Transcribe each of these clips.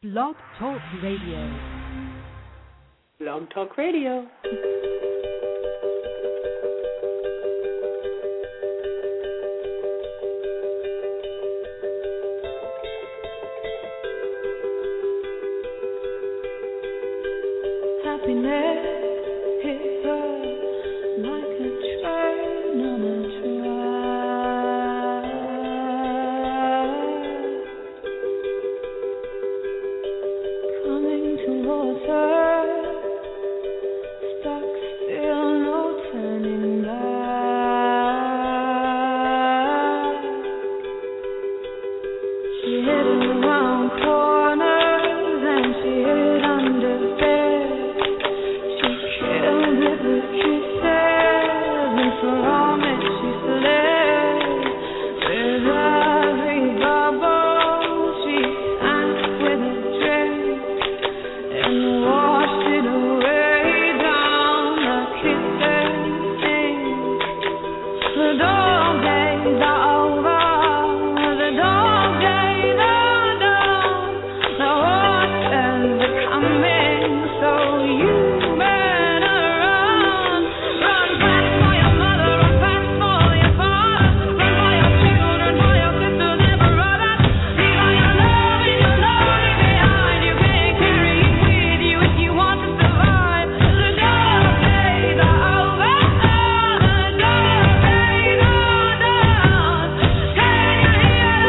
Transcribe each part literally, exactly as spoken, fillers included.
Blog Talk Radio. Blog Talk Radio. Happiness hits us like a train on a track, coming towards her, stuck still, no turning back. She hid around corners and she hid under bed. She killed it with kisses, and for all that she fled. With every bubble she sank with a drink and washed it away down the kissing sink. The dog days are over, the dog days are done. The horses are coming, so you better run. Run fast for your mother, run fast for your father, run for your children, for your sisters and brothers. Leave all your love and your lonely behind. You can't carry it with you if you want to survive. The dog days are over, the dog days are done. Can you hear the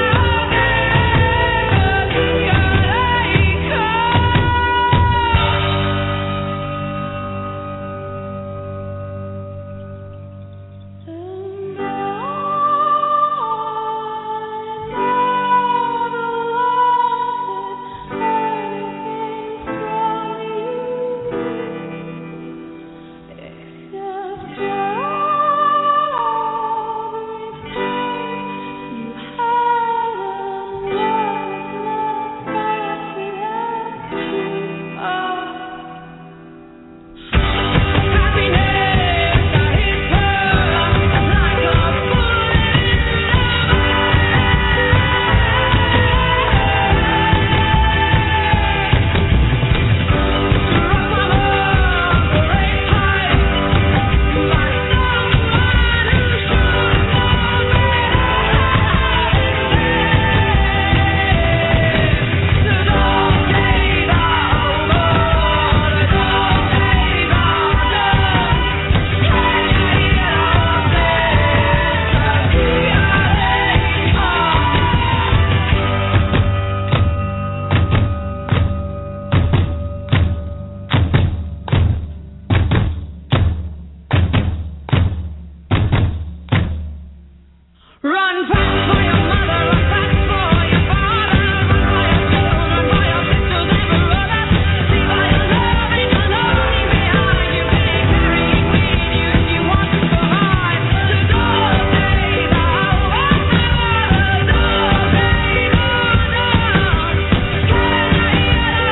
Run fast for your mother, run fast for your father, run for your children, for your sisters and brothers. Leave all your love and your lonely behind. You can't carry it with you if you want to survive. The dog days are over, the dog days are done. Can I hear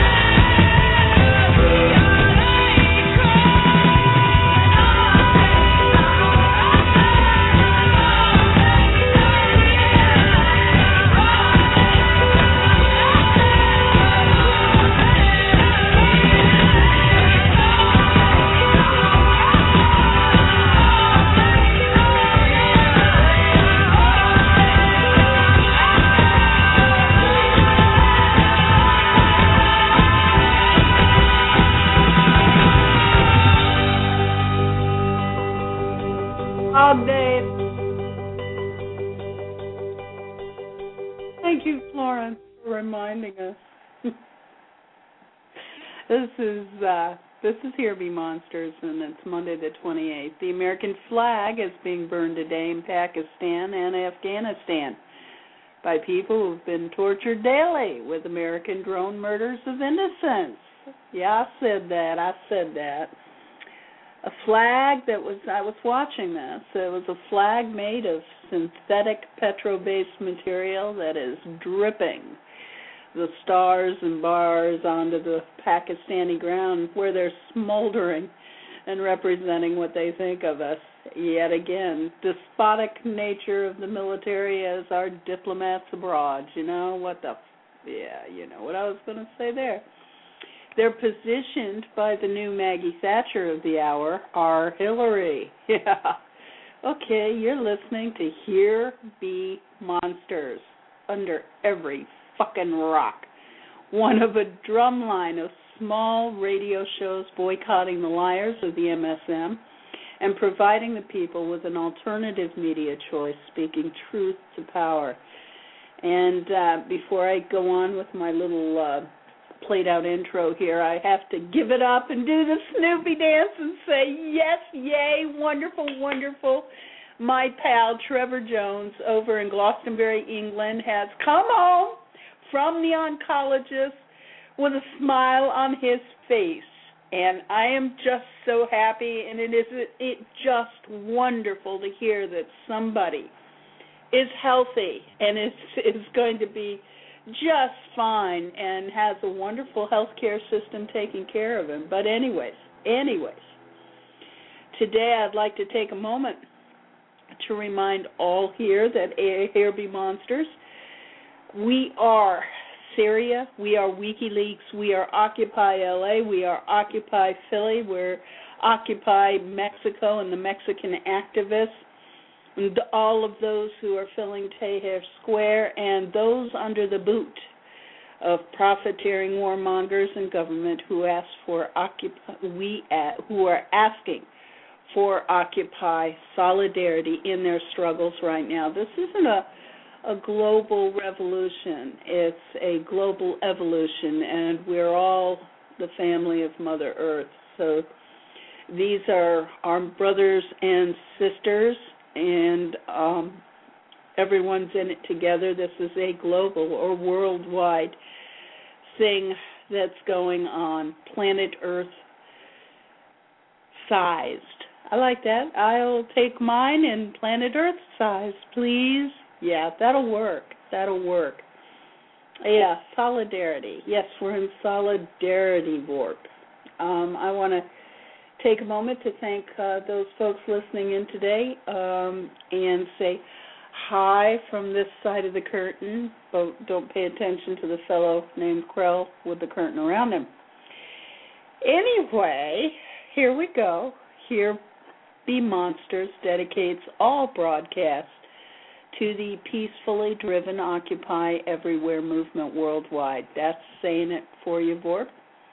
the Dog Days. Thank you, Florence, for reminding us. This is uh, this is Here Be Monsters, and it's Monday the twenty-eighth. The American flag is being burned today in Pakistan and Afghanistan by people who've been tortured daily with American drone murders of innocents. Yeah, I said that. I said that. A flag that was, I was watching this, it was a flag made of synthetic petro-based material that is dripping the stars and bars onto the Pakistani ground where they're smoldering and representing what they think of us. Yet again, despotic nature of the military as our diplomats abroad. You know, what the Yeah, you know what I was going to say there. They're positioned by the new Maggie Thatcher of the hour, our Hillary. Yeah. Okay, you're listening to Here Be Monsters under every fucking rock. One of a drumline of small radio shows boycotting the liars of the M S M and providing the people with an alternative media choice, speaking truth to power. And uh, before I go on with my little uh, played-out intro here, I have to give it up and do the Snoopy dance and say, yes, yay, wonderful, wonderful. My pal Trevor Jones over in Glastonbury, England, has come home from the oncologist with a smile on his face. And I am just so happy, and it is it just wonderful to hear that somebody is healthy and is is going to be just fine and has a wonderful health care system taking care of him. But anyways, anyways, today I'd like to take a moment to remind all here that Here Be Monsters, we are Syria, we are WikiLeaks, we are Occupy L A, we are Occupy Philly, we're Occupy Mexico and the Mexican activists, and all of those who are filling Tahrir Square, and those under the boot of profiteering warmongers and government who ask for Occupy, we uh, who are asking for Occupy solidarity in their struggles right now. This isn't a a global revolution. It's a global evolution, and we're all the family of Mother Earth. So these are our brothers and sisters, and um, everyone's in it together. This is a global or worldwide thing that's going on, planet Earth sized. I like that. I'll take mine in planet Earth size, please. Yeah, that'll work. That'll work. Yeah, solidarity. Yes, we're in solidarity warp. Um, I want to take a moment to thank uh, those folks listening in today um, and say hi from this side of the curtain, but don't pay attention to the fellow named Krell with the curtain around him. Anyway, here we go. Here Be Monsters dedicates all broadcasts to the peacefully driven Occupy Everywhere movement worldwide. That's saying it for you, Vorp.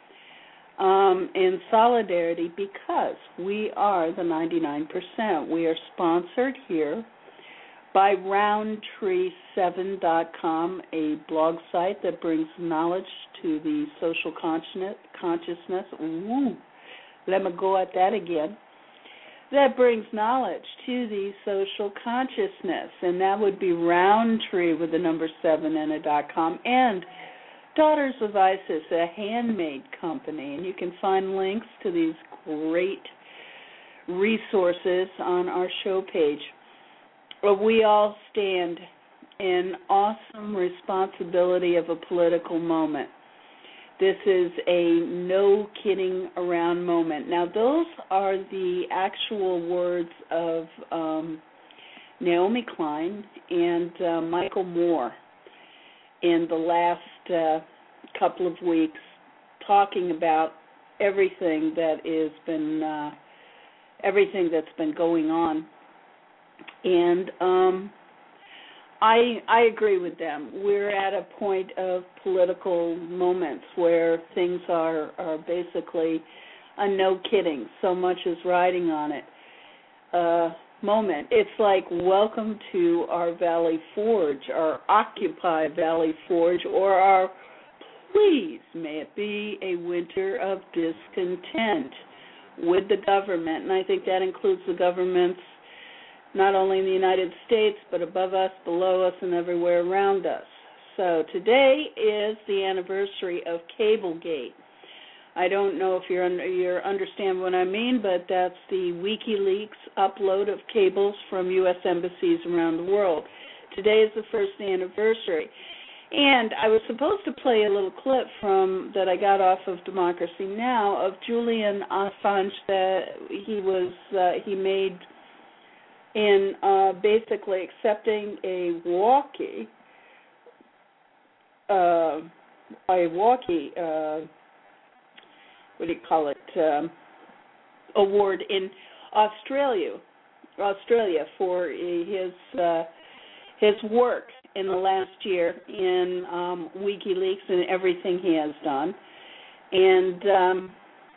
Um, in solidarity, because we are the ninety-nine percent. We are sponsored here by roundtree seven dot com, a blog site that brings knowledge to the social consciousness. Ooh, let me go at that again. That brings knowledge to the social consciousness, and that would be Roundtree with the number seven and a dot com, and Daughters of Isis, a handmade company, and you can find links to these great resources on our show page. We all stand in awesome responsibility of a political moment. This is a no kidding around moment. Now, those are the actual words of um, Naomi Klein and uh, Michael Moore in the last uh, couple of weeks, talking about everything that has been uh, everything that's been going on. And um, I I agree with them. We're at a point of political moments where things are, are basically a no kidding, so much is riding on it uh, moment. It's like welcome to our Valley Forge, our Occupy Valley Forge, or our please may it be a winter of discontent with the government. And I think that includes the governments not only in the United States, but above us, below us, and everywhere around us. So today is the anniversary of Cablegate. I don't know if you you understand what I mean, but that's the WikiLeaks upload of cables from U S embassies around the world. Today is the first anniversary. And I was supposed to play a little clip from that I got off of Democracy Now! Of Julian Assange that he was uh, he made in uh, basically accepting a walkie uh, Iwaki, uh, what do you call it, um, award in Australia, Australia for his uh, his work in the last year in um, WikiLeaks and everything he has done, and um,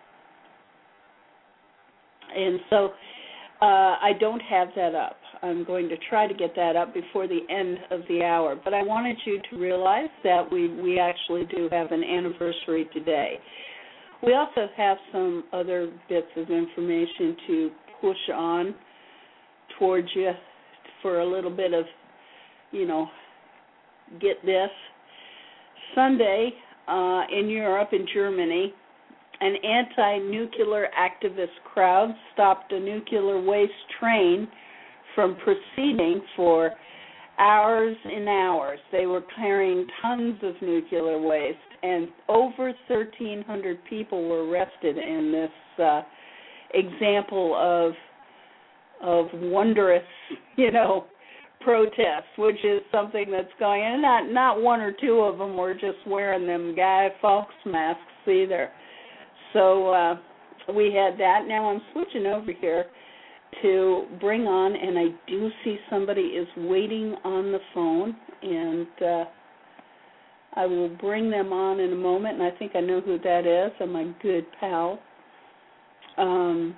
and so uh, I don't have that up. I'm going to try to get that up before the end of the hour. But I wanted you to realize that we, we actually do have an anniversary today. We also have some other bits of information to push on towards you for a little bit of, you know, get this. Sunday uh, in Europe, in Germany, an anti-nuclear activist crowd stopped a nuclear waste train from proceeding for hours and hours. They were carrying tons of nuclear waste, and over thirteen hundred people were arrested in this uh, example of of wondrous, you know, protest, which is something that's going on. Not not one or two of them were just wearing them Guy Fawkes masks either. So uh, we had that. Now I'm switching over here to bring on, and I do see somebody is waiting on the phone, and uh, I will bring them on in a moment, and I think I know who that is, and my good pal, um,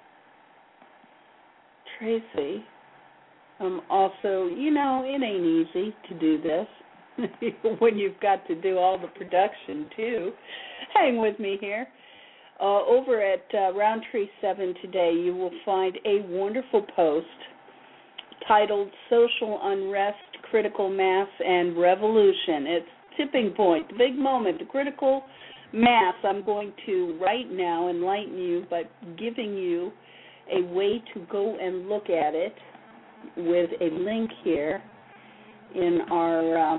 Tracy. Um, also, you know, it ain't easy to do this when you've got to do all the production, too. Hang with me here. Uh, over at uh, Roundtree seven today, you will find a wonderful post titled Social Unrest, Critical Mass, and Revolution. It's tipping point, the big moment, the critical mass. I'm going to right now enlighten you by giving you a way to go and look at it with a link here in our uh,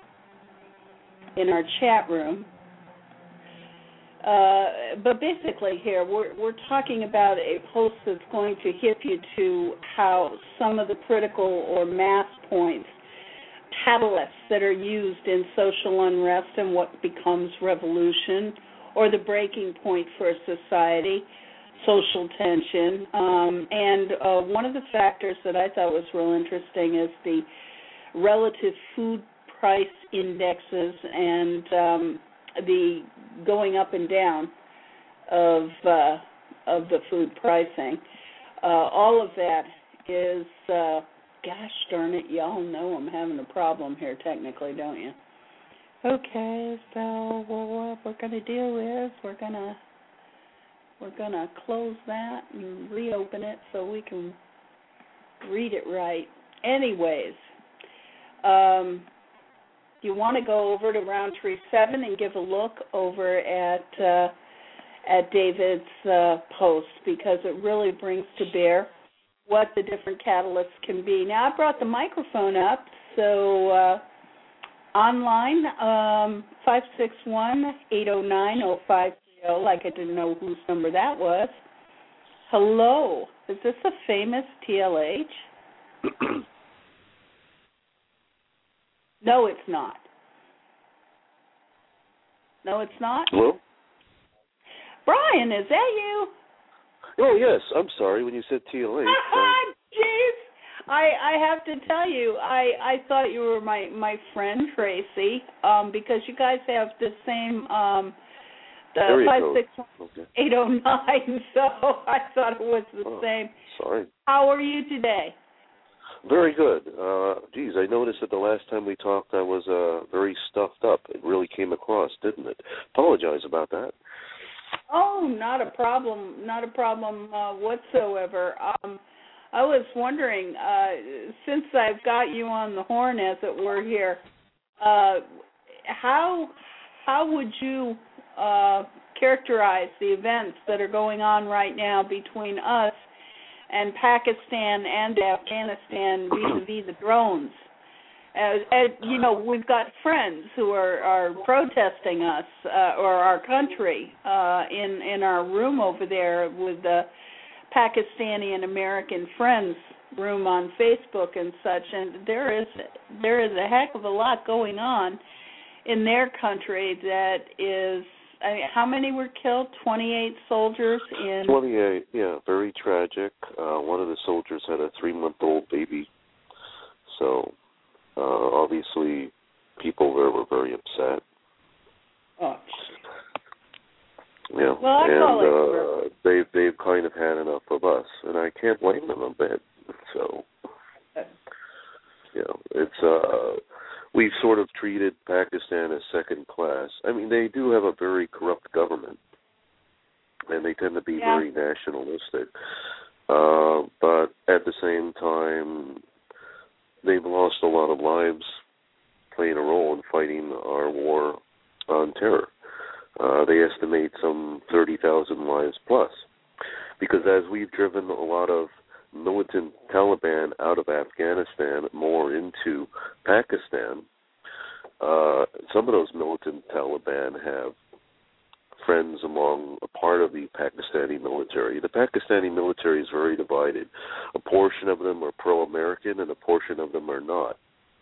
in our chat room. Uh, but basically here, we're, we're talking about a post that's going to hip you to how some of the critical or mass points, catalysts that are used in social unrest and what becomes revolution, or the breaking point for a society, social tension. Um, and uh, one of the factors that I thought was real interesting is the relative food price indexes and um, the going up and down of uh, of the food pricing. Uh, all of that is, uh, gosh darn it, y'all know I'm having a problem here technically, don't you? Okay, so well, what we're going to do is we're going to we're going to close that and reopen it so we can read it right. Anyways, um, you want to go over to Roundtree seven and give a look over at uh, at David's uh, post, because it really brings to bear what the different catalysts can be. Now, I brought the microphone up, so uh, online, um, five six one, eight oh nine, oh five three oh, like I didn't know whose number that was. Hello, is this a famous T L H? No, it's not. No, it's not? Hello? Brian, is that you? Oh, yes. I'm sorry. When you said T L H. Jeez. I, I have to tell you, I, I thought you were my, my friend, Tracy, um, because you guys have the same um, the five six one eight oh nine, so I thought it was the oh, same. Sorry. How are you today? Very good. Uh, geez, I noticed that the last time we talked I was uh, very stuffed up. It really came across, didn't it? Apologize about that. Oh, not a problem. Not a problem uh, whatsoever. Um, I was wondering, uh, since I've got you on the horn, as it were, here, uh, how how would you uh, characterize the events that are going on right now between us and Pakistan and Afghanistan vis-a-vis the drones? As, as you know, we've got friends who are, are protesting us uh, or our country uh, in in our room over there with the Pakistani and American friends room on Facebook and such. And there is there is a heck of a lot going on in their country that is, I mean, how many were killed? twenty-eight soldiers in... twenty-eight, yeah, very tragic. Uh, one of the soldiers had a three-month-old baby. So, uh, obviously, people there were very upset. Oh, yeah, well, I and call uh, they've, they've kind of had enough of us, and I can't blame them a bit. So, you know, it's... Uh, we've sort of treated Pakistan as second class. I mean, they do have a very corrupt government, and they tend to be yeah. very nationalistic. Uh, but at the same time, they've lost a lot of lives playing a role in fighting our war on terror. Uh, they estimate some thirty thousand lives plus. Because as we've driven a lot of militant Taliban out of Afghanistan more into Pakistan, uh, some of those militant Taliban have friends among a part of the Pakistani military. The Pakistani military is very divided. A portion of them are pro-American and a portion of them are not.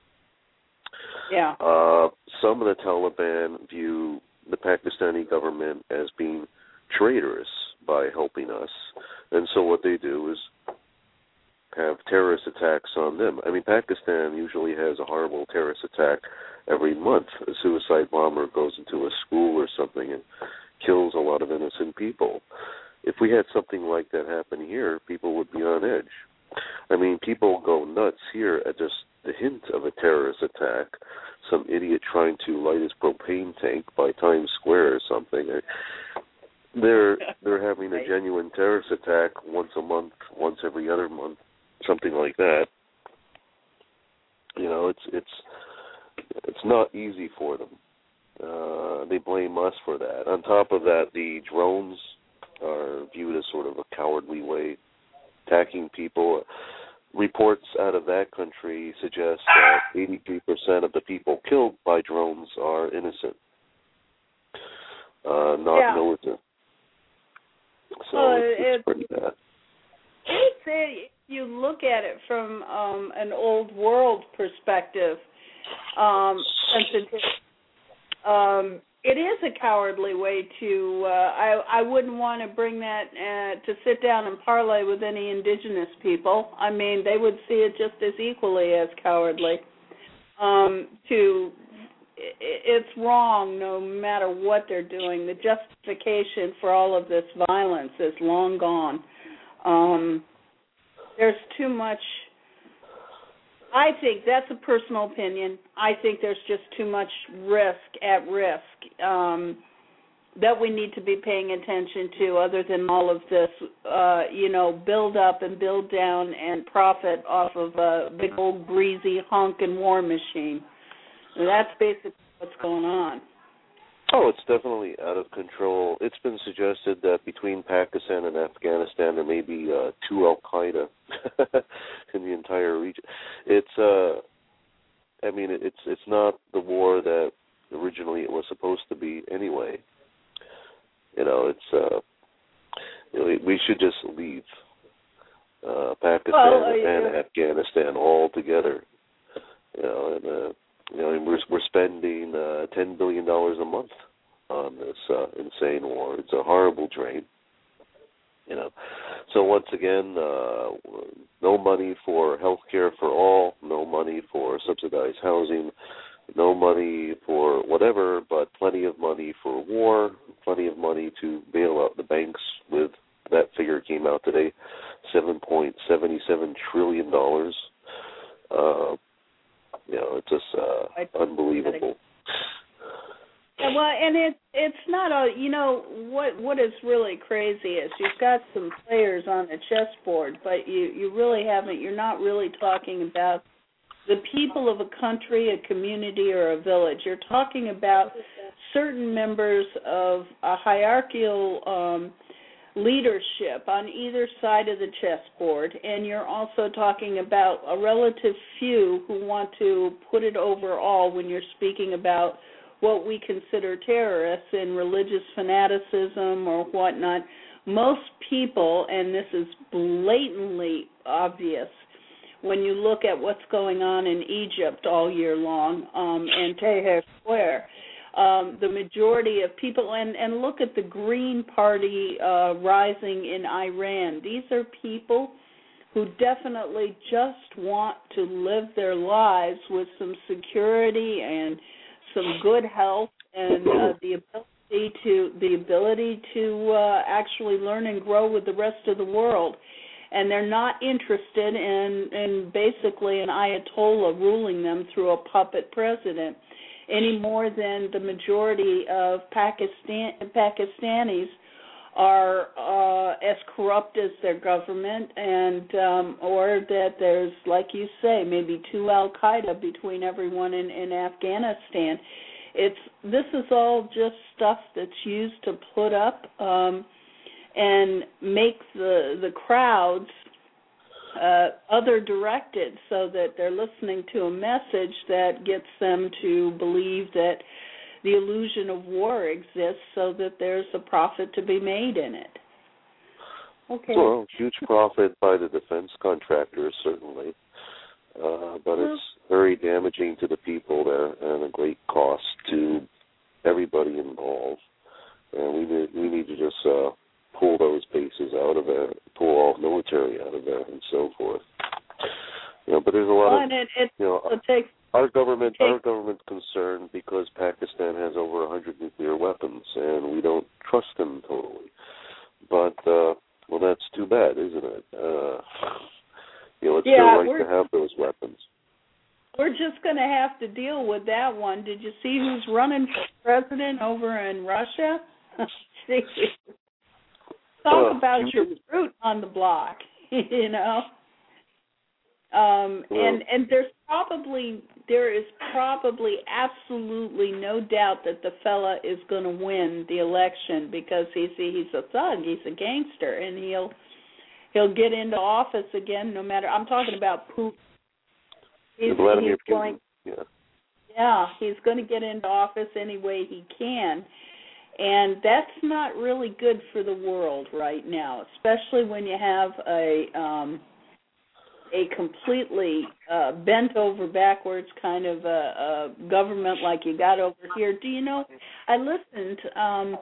Yeah. Uh, some of the Taliban view the Pakistani government as being traitorous by helping us, and so what they do is have terrorist attacks on them. I mean, Pakistan usually has a horrible terrorist attack every month. A suicide bomber goes into a school or something and kills a lot of innocent people. If we had something like that happen here, people would be on edge. I mean, people go nuts here at just the hint of a terrorist attack, some idiot trying to light his propane tank by Times Square or something. They're they're having a genuine terrorist attack once a month, once every other month, something like that. You know, it's it's it's not easy for them. Uh, they blame us for that. On top of that, the drones are viewed as sort of a cowardly way, attacking people. Reports out of that country suggest that eighty-three percent of the people killed by drones are innocent, uh, not yeah. militant. So well, it's, it's it, pretty bad. It's it, you look at it from um, an old world perspective, um, since it, um, it is a cowardly way to. Uh, I I wouldn't want to bring that uh, to sit down and parlay with any indigenous people. I mean, they would see it just as equally as cowardly. Um, to it, it's wrong, no matter what they're doing. The justification for all of this violence is long gone. Um, there's too much. I think that's a personal opinion. I think there's just too much risk at risk um, that we need to be paying attention to, other than all of this, uh, you know, build up and build down and profit off of a big old greasy honking war machine. And that's basically what's going on. Oh, it's definitely out of control. It's been suggested that between Pakistan and Afghanistan there may be uh, two Al-Qaeda in the entire region. It's, uh, I mean, it's it's not the war that originally it was supposed to be anyway. You know, it's uh, you know, we should just leave uh, Pakistan well, uh, and yeah. Afghanistan all together. You know, and uh, you know, we're we're spending uh, ten billion dollars a month on this uh, insane war. It's a horrible drain. You know, so once again, uh, no money for health care for all, no money for subsidized housing, no money for whatever, but plenty of money for war, plenty of money to bail out the banks with, that figure came out today, seven point seven seven trillion dollars. Uh, you know, it's just uh, unbelievable. Yeah, well, and it it's not a, you know, what what is really crazy is you've got some players on the chessboard, but you, you really haven't, you're not really talking about the people of a country, a community, or a village. You're talking about certain members of a hierarchical um, leadership on either side of the chessboard, and you're also talking about a relative few who want to put it over all when you're speaking about what we consider terrorists and religious fanaticism or whatnot. Most people, and this is blatantly obvious, when you look at what's going on in Egypt all year long um, and Tahrir Square. Um, the majority of people, and, and look at the Green Party uh, rising in Iran. These are people who definitely just want to live their lives with some security and some good health and uh, the ability to the ability to uh, actually learn and grow with the rest of the world. And they're not interested in, in basically an Ayatollah ruling them through a puppet president any more than the majority of Pakistan Pakistanis are uh, as corrupt as their government, and um, or that there's, like you say, maybe two Al-Qaeda between everyone in, in Afghanistan. It's this is all just stuff that's used to put up um, and make the the crowds uh, other directed, so that they're listening to a message that gets them to believe that the illusion of war exists, so that there's a profit to be made in it. Okay. Well, huge profit by the defense contractors, certainly, uh, but it's very damaging to the people there and a great cost to everybody involved. And we need, we need to just uh, pull those bases out of there, pull all military out of there, and so forth. You know, but there's a lot well, of, it, it, you know, it takes, our government, it takes, our government concerned because Pakistan has over a hundred nuclear weapons, and we don't trust them totally. But uh, well, that's too bad, isn't it? Uh, you know, it's yeah, their right to have those weapons. We're just going to have to deal with that one. Did you see who's running for president over in Russia? Talk uh, about your fruit on the block, you know. Um, well, and and there's probably there is probably absolutely no doubt that the fella is going to win the election because he's he's a thug, he's a gangster, and he'll he'll get into office again no matter. I'm talking about Putin. He's, he's going, yeah. yeah, he's going to get into office any way he can. And that's not really good for the world right now, especially when you have a um, a completely uh, bent over backwards kind of a, a government like you got over here. Do you know, I listened um,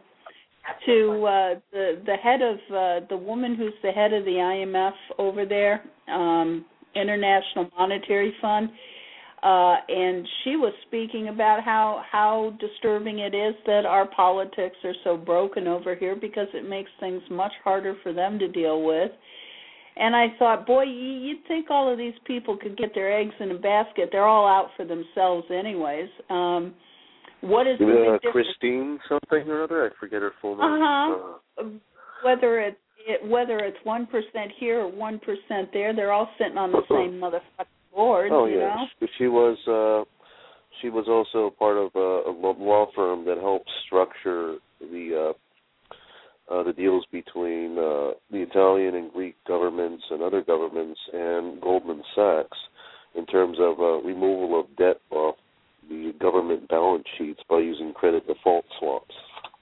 to uh, the, the head of, uh, the woman who's the head of the I M F over there, um, International Monetary Fund, uh, and she was speaking about how, how disturbing it is that our politics are so broken over here because it makes things much harder for them to deal with. And I thought, boy, you'd think all of these people could get their eggs in a basket. They're all out for themselves anyways. Um, what is the big uh, difference? Christine something or other? I forget her full name. Uh-huh. Uh, whether it's It, whether it's one percent here or one percent there, they're all sitting on the same motherfucking board. Oh you yeah, know? she was. Uh, she was also part of a, a law firm that helped structure the uh, uh, the deals between uh, the Italian and Greek governments and other governments and Goldman Sachs in terms of uh, removal of debt off the government balance sheets by using credit default swaps,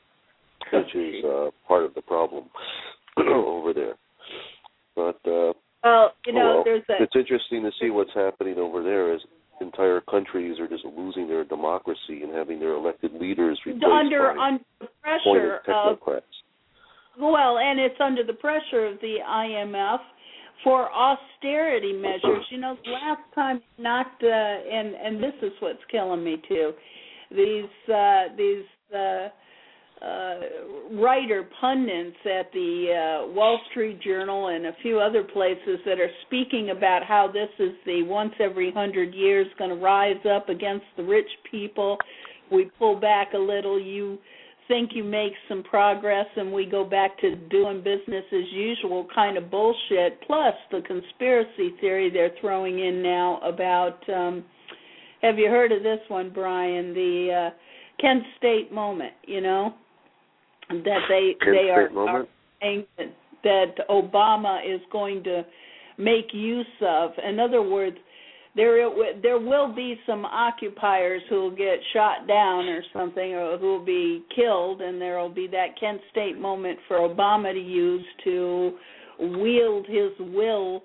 which is uh, part of the problem over there. But uh, well, you know, well, there's a, it's interesting to see what's happening over there as entire countries are just losing their democracy and having their elected leaders replaced under by under the pressure of technocrats. Well, and it's under the pressure of the I M F for austerity measures. You know, the last time knocked, uh, and and this is what's killing me too. These uh, these uh, uh, writer pundits at the uh, Wall Street Journal and a few other places that are speaking about how this is the once every hundred years going to rise up against the rich people. We pull back a little. You think you make some progress and we go back to doing business as usual kind of bullshit, plus the conspiracy theory they're throwing in now about, um, have you heard of this one, Brian, the uh, Kent State moment, you know, that they Kent they are, State are saying that, that Obama is going to make use of. In other words, There, there will be some occupiers who will get shot down or something, or who will be killed, and there will be that Kent State moment for Obama to use to wield his will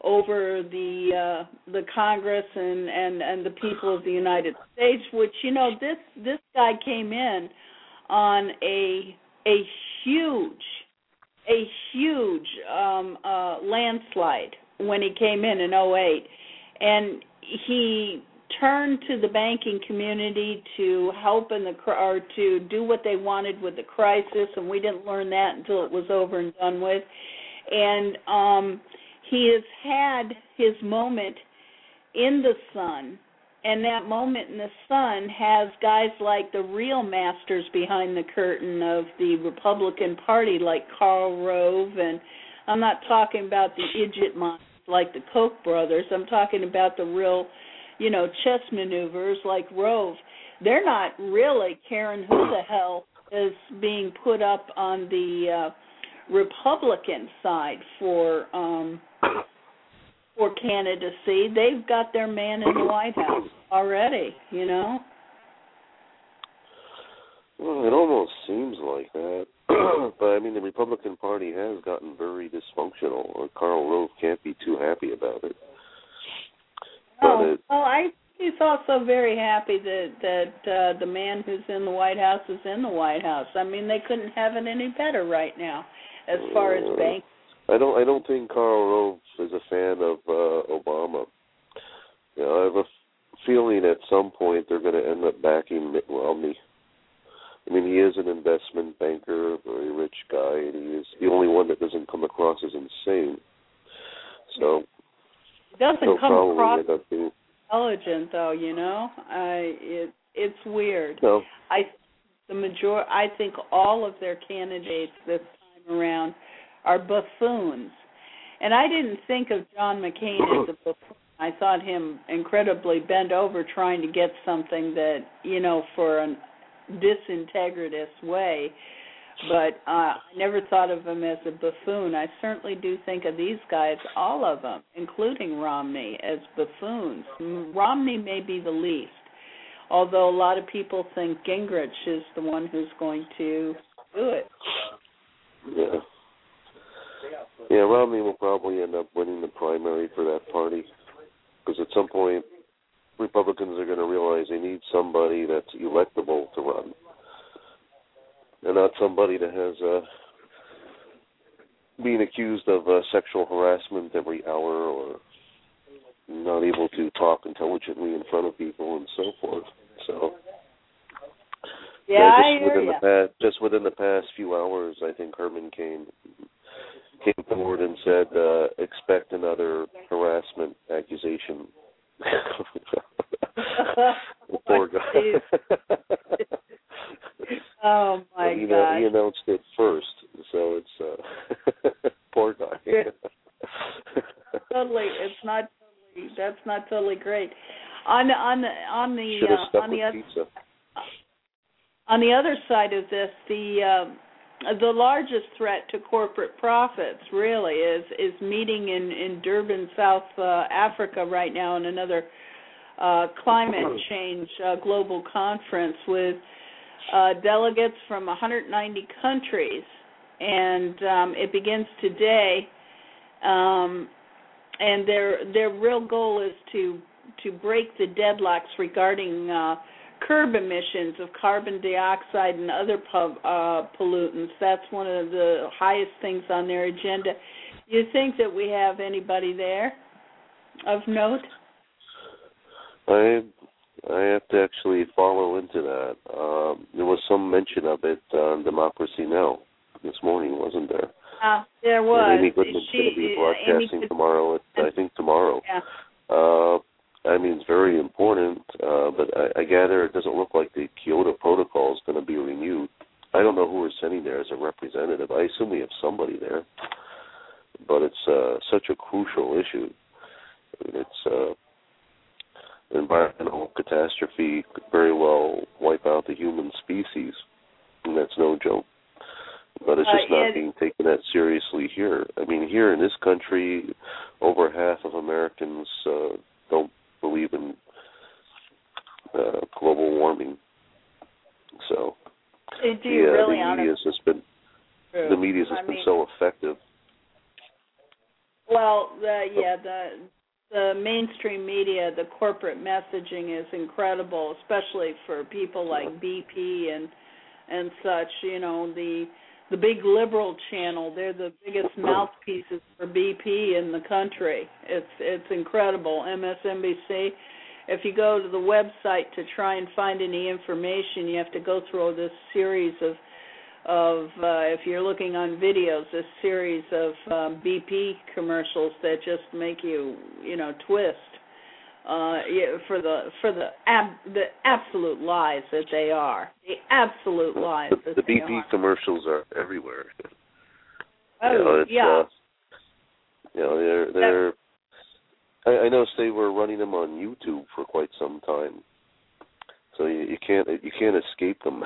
over the uh, the Congress and, and, and the people of the United States, which, you know, this this guy came in on a a huge a huge um, uh, landslide when he came in in oh eight, and he turned to the banking community to help in the or to do what they wanted with the crisis, and we didn't learn that until it was over and done with. And um, he has had his moment in the sun, and that moment in the sun has guys like the real masters behind the curtain of the Republican Party, like Karl Rove, and I'm not talking about the idiot monsters like the Koch brothers. I'm talking about the real, you know, chess maneuvers like Rove. They're not really caring who the hell is being put up on the uh, Republican side for um, for candidacy. They've got their man in the White House already, you know. Well, it almost seems like that. But, I mean, the Republican Party has gotten very dysfunctional. Karl Rove can't be too happy about it. Oh, it, well, I he's also very happy that that uh, the man who's in the White House is in the White House. I mean, they couldn't have it any better right now, as far uh, as bank. I don't. I don't think Karl Rove is a fan of uh, Obama. You know, I have a f- feeling at some point they're going to end up backing Mitt Romney. I mean, he is an investment banker, a very rich guy, and he is the only one that doesn't come across as insane. So. It doesn't come across intelligent, though. You know, I it it's weird. No. I the major I think all of their candidates this time around are buffoons, and I didn't think of John McCain as a buffoon. I thought him incredibly bent over trying to get something that, you know, for a disintegratous way. But uh, I never thought of him as a buffoon. I certainly do think of these guys, all of them, including Romney, as buffoons. Romney may be the least, although a lot of people think Gingrich is the one who's going to do it. Yeah. Yeah, Romney will probably end up winning the primary for that party, because at some point Republicans are going to realize they need somebody that's electable to run. And not somebody that has uh, being accused of uh, sexual harassment every hour, or not able to talk intelligently in front of people and so forth. So, yeah, yeah, just I hear within ya. the past, just within the past few hours, I think Herman came came forward and said, uh, "Expect another harassment accusation." The poor guy. Oh my he, God! He announced it first, so it's uh, poor guy. Totally, it's not totally. That's not totally great. On on the on the Should have uh, stuck on the with other pizza. on the other side of this, the uh, the largest threat to corporate profits really is is meeting in in Durban, South uh, Africa right now in another uh, climate change uh, global conference with Uh, delegates from one hundred ninety countries, and um, it begins today. Um, and their their real goal is to to break the deadlocks regarding uh, curb emissions of carbon dioxide and other pub, uh, pollutants. That's one of the highest things on their agenda. Do you think that we have anybody there of note? I. I have to actually follow into that. Um, there was some mention of it on Democracy Now! This morning, wasn't there? Uh, there was. And Amy Goodman's she, going to be broadcasting Amy, tomorrow. At, I think tomorrow. Yeah. Uh, I mean, it's very important, uh, but I, I gather it doesn't look like the Kyoto Protocol is going to be renewed. I don't know who we're sending there as a representative. I assume we have somebody there, but it's uh, such a crucial issue. I mean, it's uh, environmental catastrophe could very well wipe out the human species, and that's no joke. But it's just uh, not it, being taken that seriously here. I mean, here in this country, over half of Americans uh, don't believe in uh, global warming. So do you yeah, really the media's just been true. the media's just I been mean, so effective. Well, the, yeah, the the mainstream media, the corporate messaging is incredible, especially for people like B P and and such. You know, the the big liberal channel, they're the biggest mouthpieces for B P in the country. It's it's incredible. M S N B C. If you go to the website to try and find any information, you have to go through this series of of uh, if you're looking on videos, this series of um, B P commercials that just make you, you know, twist uh, yeah, for the for the ab- the absolute lies that they are, the absolute lies the, that the they B P are. commercials are everywhere. Oh you know, it's, yeah, uh, you know they're they're. I, I noticed they were running them on YouTube for quite some time, so you, you can't you can't escape them.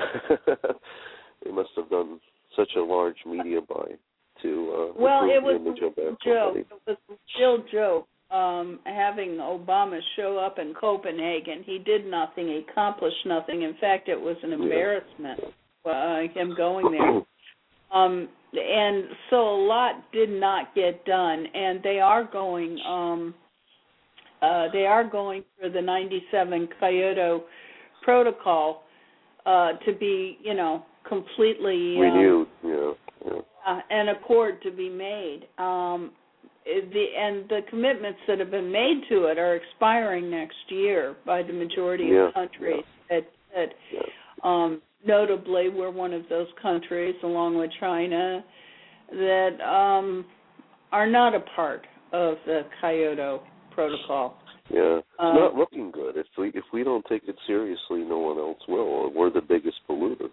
They must have done such a large media buy to uh, well, improve it was the image of that a joke. company. It was a real joke. Um, having Obama show up in Copenhagen, he did nothing, he accomplished nothing. In fact, it was an embarrassment, uh, him going there. Um, and so a lot did not get done, and they are going. Um, uh, they are going for the ninety-seven Kyoto Protocol uh, to be, you know, completely um, renewed, yeah, yeah. Uh, an accord to be made. Um, the and the commitments that have been made to it are expiring next year by the majority yeah, of countries. Yeah. That, that yeah. um, notably, we're one of those countries, along with China, that um, are not a part of the Kyoto Protocol. Yeah, it's um, not looking good. If we if we don't take it seriously, no one else will. We're the biggest polluter.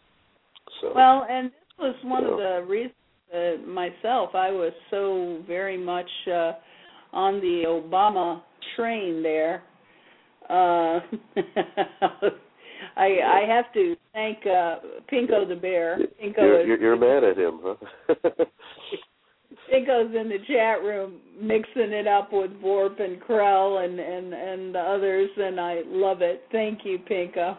So. Well, and this was one yeah. of the reasons that myself, I was so very much uh, on the Obama train there. Uh, I I have to thank uh, Pinko the Bear. Pinko you're, is, you're, you're mad at him, huh? Pinko's in the chat room mixing it up with Vorp and Krell and, and, and the others, and I love it. Thank you, Pinko.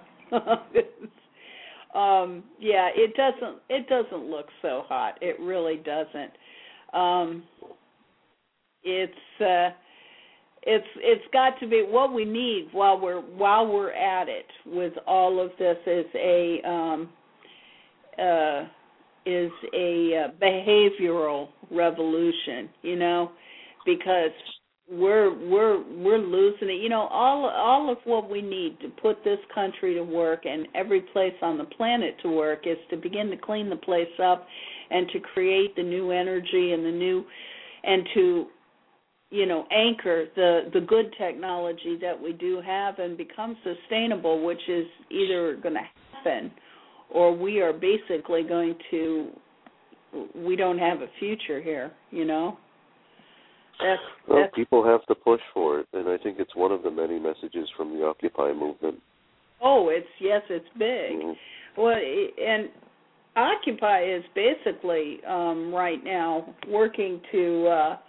Um, yeah, it doesn't. It doesn't look so hot. It really doesn't. Um, it's uh, it's it's got to be what we need while we're while we're at it with all of this is a um, uh, is a uh, behavioral revolution. You know, because we're we're we're losing it. You know, all all of what we need to put this country to work and every place on the planet to work is to begin to clean the place up and to create the new energy and the new and to, you know, anchor the the good technology that we do have and become sustainable, which is either going to happen or we are basically going to we don't have a future here, you know. That's, well, that's, people have to push for it, and I think it's one of the many messages from the Occupy movement. Oh, it's yes, it's big. Mm-hmm. Well, and Occupy is basically um, right now working to, uh, uh,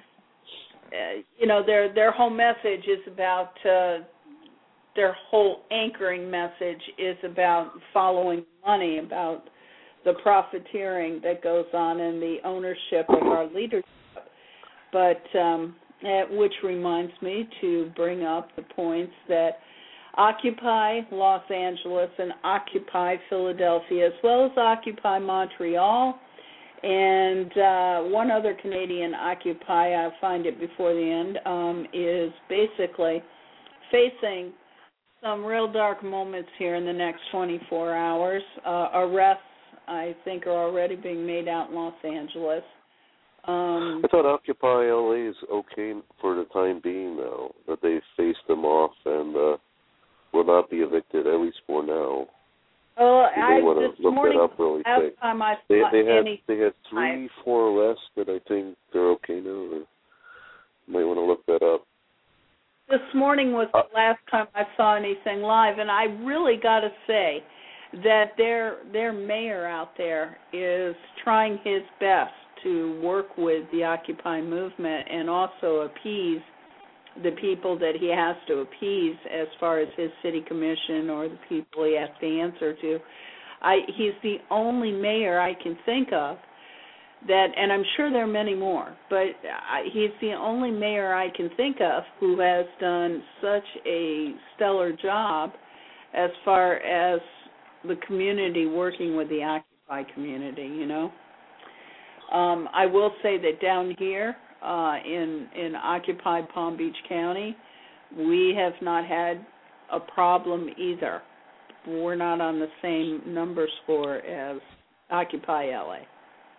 you know, their their whole message is about uh, their whole anchoring message is about following money, about the profiteering that goes on and the ownership of our leadership. But um, which reminds me to bring up the points that Occupy Los Angeles and Occupy Philadelphia, as well as Occupy Montreal, and uh, one other Canadian Occupy, I'll find it before the end, um, is basically facing some real dark moments here in the next twenty-four hours. Uh, arrests, I think, are already being made out in Los Angeles. Um, I thought Occupy L A is okay for the time being now, that they've faced them off and uh, will not be evicted, at least for now. Oh, you I, may want this to look morning, that up really last quick. time I They, saw they, had, any, they had three, I, four arrests that I think they're okay now. Or you might want to look that up. This morning was the last time I saw anything live, and I really got to say that their their mayor out there is trying his best to work with the Occupy movement and also appease the people that he has to appease as far as his city commission or the people he has to answer to. I, he's the only mayor I can think of that, and I'm sure there are many more, but I, he's the only mayor I can think of who has done such a stellar job as far as the community working with the Occupy community, you know. Um, I will say that down here uh, in, in occupied Palm Beach County, we have not had a problem either. We're not on the same number score as Occupy L A.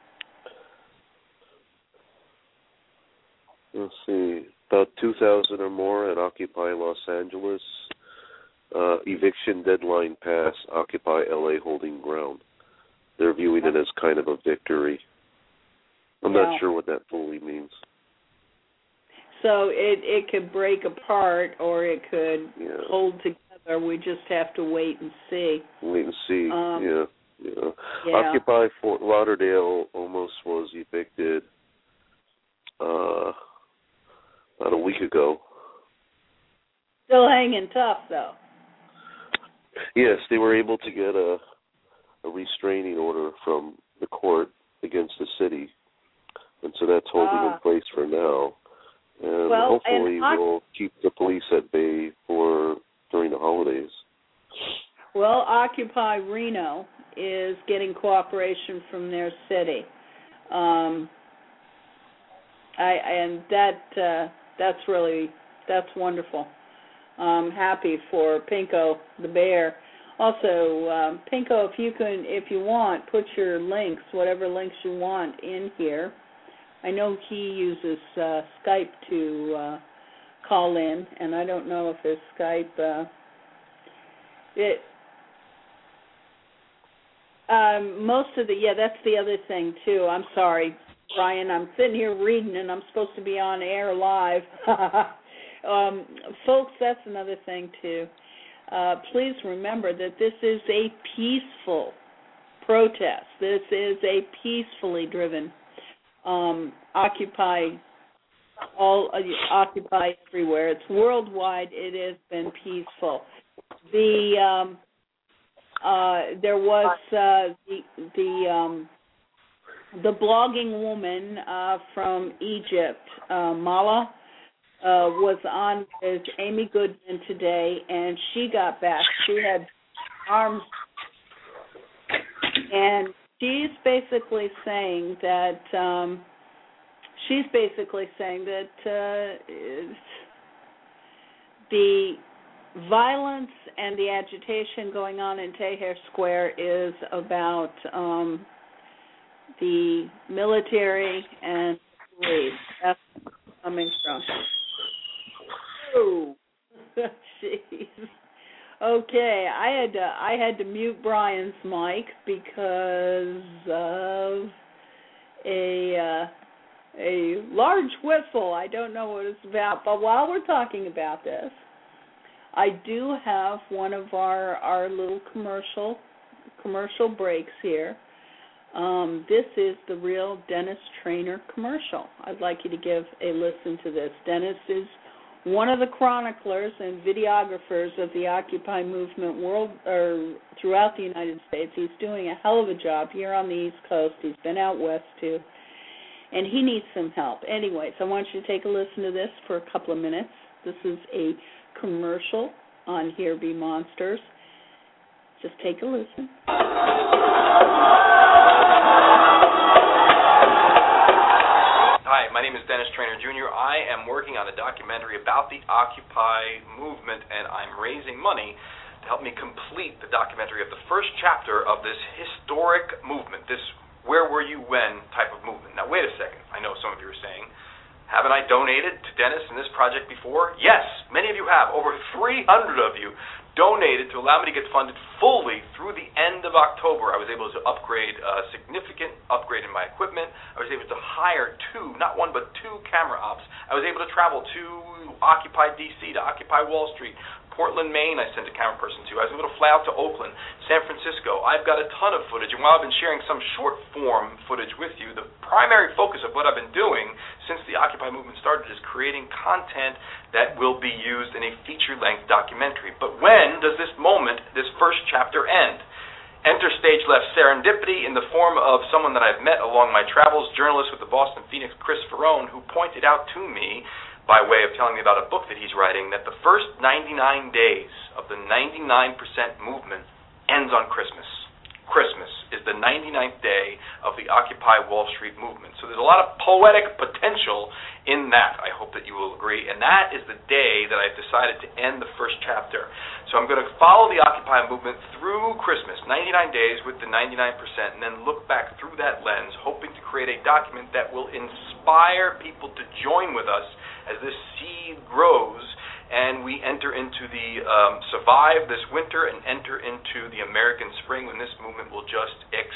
Let's see, about two thousand or more at Occupy Los Angeles. Uh, eviction deadline pass, Occupy L A holding ground. They're viewing it as kind of a victory. I'm yeah. not sure what that fully means. So it, it could break apart or it could yeah. hold together. We just have to wait and see. Wait and see, um, yeah. yeah. yeah. Occupy Fort Lauderdale almost was evicted uh, about a week ago. Still hanging tough, though. Yes, they were able to get a, a restraining order from the court against the city, and so that's holding ah. in place for now. And well, hopefully and I- we'll keep the police at bay for during the holidays. Well, Occupy Reno is getting cooperation from their city, um, I and that uh, that's really that's wonderful. I'm happy for Pinko the bear. Also, um, Pinko, if you can, if you want, put your links, whatever links you want, in here. I know he uses uh, Skype to uh, call in, and I don't know if his Skype. Uh, it um, most of the yeah, that's the other thing too. I'm sorry, Brian. I'm sitting here reading, and I'm supposed to be on air live. Um, folks, that's another thing, too. Uh, please remember that this is a peaceful protest. This is a peacefully driven um, Occupy, all uh, Occupy everywhere. It's worldwide. It has been peaceful. The um, uh, there was uh, the the um, the blogging woman uh, from Egypt, uh, Mala. Uh, was on with Amy Goodman today, and she got back. She had arms, and she's basically saying that um, she's basically saying that uh, the violence and the agitation going on in Tahrir Square is about um, the military and police. That's where it's coming from. Oh, jeez. Okay, I had to I had to mute Brian's mic because of a uh, a large whistle. I don't know what it's about. But while we're talking about this, I do have one of our our little commercial commercial breaks here. Um, this is the real Dennis Trainer commercial. I'd like you to give a listen to this. Dennis is one of the chroniclers and videographers of the Occupy movement world or throughout the United States. He's doing a hell of a job here on the East Coast. He's been out west too, and he needs some help. Anyways, I want you to take a listen to this for a couple of minutes. This is a commercial on Here Be Monsters. Just take a listen. Hi, my name is Dennis Trainer Junior I am working on a documentary about the Occupy movement, and I'm raising money to help me complete the documentary of the first chapter of this historic movement, this where were you when type of movement. Now, wait a second. I know some of you are saying, haven't I donated to Dennis in this project before? Yes, many of you have. Over three hundred of you donated to allow me to get funded fully through the end of October. I was able to upgrade, a significant upgrade in my equipment. I was able to hire two, not one, but two camera ops. I was able to travel to Occupy D C, to Occupy Wall Street, Portland, Maine, I sent a camera person to. I was able to fly out to Oakland, San Francisco. I've got a ton of footage, and while I've been sharing some short-form footage with you, the primary focus of what I've been doing since the Occupy movement started is creating content that will be used in a feature-length documentary. But when does this moment, this first chapter, end? Enter stage left serendipity in the form of someone that I've met along my travels, journalist with the Boston Phoenix, Chris Ferrone, who pointed out to me, by way of telling me about a book that he's writing, that the first ninety-nine days of the ninety-nine percent movement ends on Christmas. Christmas is the ninety-ninth day of the Occupy Wall Street movement. So there's a lot of poetic potential in that. I hope that you will agree. And that is the day that I've decided to end the first chapter. So I'm going to follow the Occupy movement through Christmas, ninety-nine days with the ninety-nine percent, and then look back through that lens, hoping to create a document that will inspire people to join with us as this seed grows and we enter into the um, survive this winter and enter into the American spring when this movement will just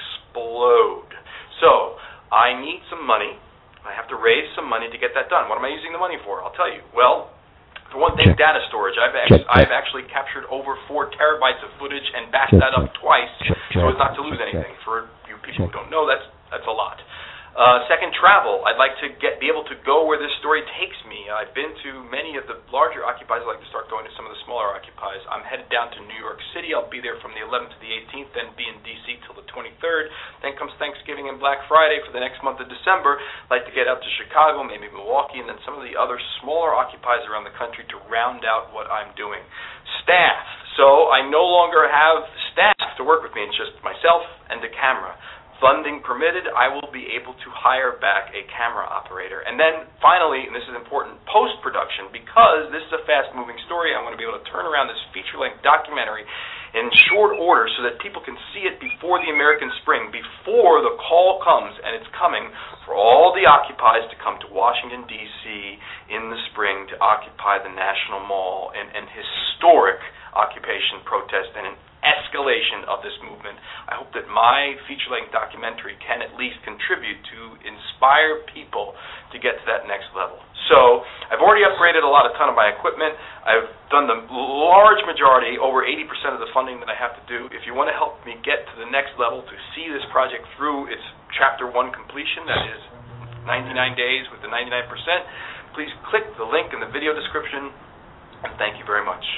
explode. So I need some money. I have to raise some money to get that done. What am I using the money for? I'll tell you. Well, for one thing, data storage. I've actually, I've actually captured over four terabytes of footage and backed that up twice so as not to lose anything. For you people who don't know, that's that's a lot. Uh, second, travel. I'd like to get be able to go where this story takes me. I've been to many of the larger occupies. I'd like to start going to some of the smaller occupies. I'm headed down to New York City. I'll be there from the eleventh to the eighteenth, then be in D C till the twenty-third. Then comes Thanksgiving and Black Friday for the next month of December. I'd like to get out to Chicago, maybe Milwaukee, and then some of the other smaller occupies around the country to round out what I'm doing. Staff. So I no longer have staff to work with me. It's just myself and the camera. Funding permitted, I will be able to hire back a camera operator. And then finally, and this is important, post-production, because this is a fast-moving story, I want to be able to turn around this feature-length documentary in short order so that people can see it before the American Spring, before the call comes, and it's coming for all the occupies to come to Washington, D C in the spring to occupy the National Mall, an, an historic occupation protest and an escalation of this movement. I hope that my feature-length documentary can at least contribute to inspire people to get to that next level. So I've already upgraded a lot, a ton of my equipment. I've done the large majority, over eighty percent of the funding that I have to do. If you want to help me get to the next level to see this project through its chapter one completion, that is ninety-nine days with the ninety-nine percent, please click the link in the video description, and thank you very much.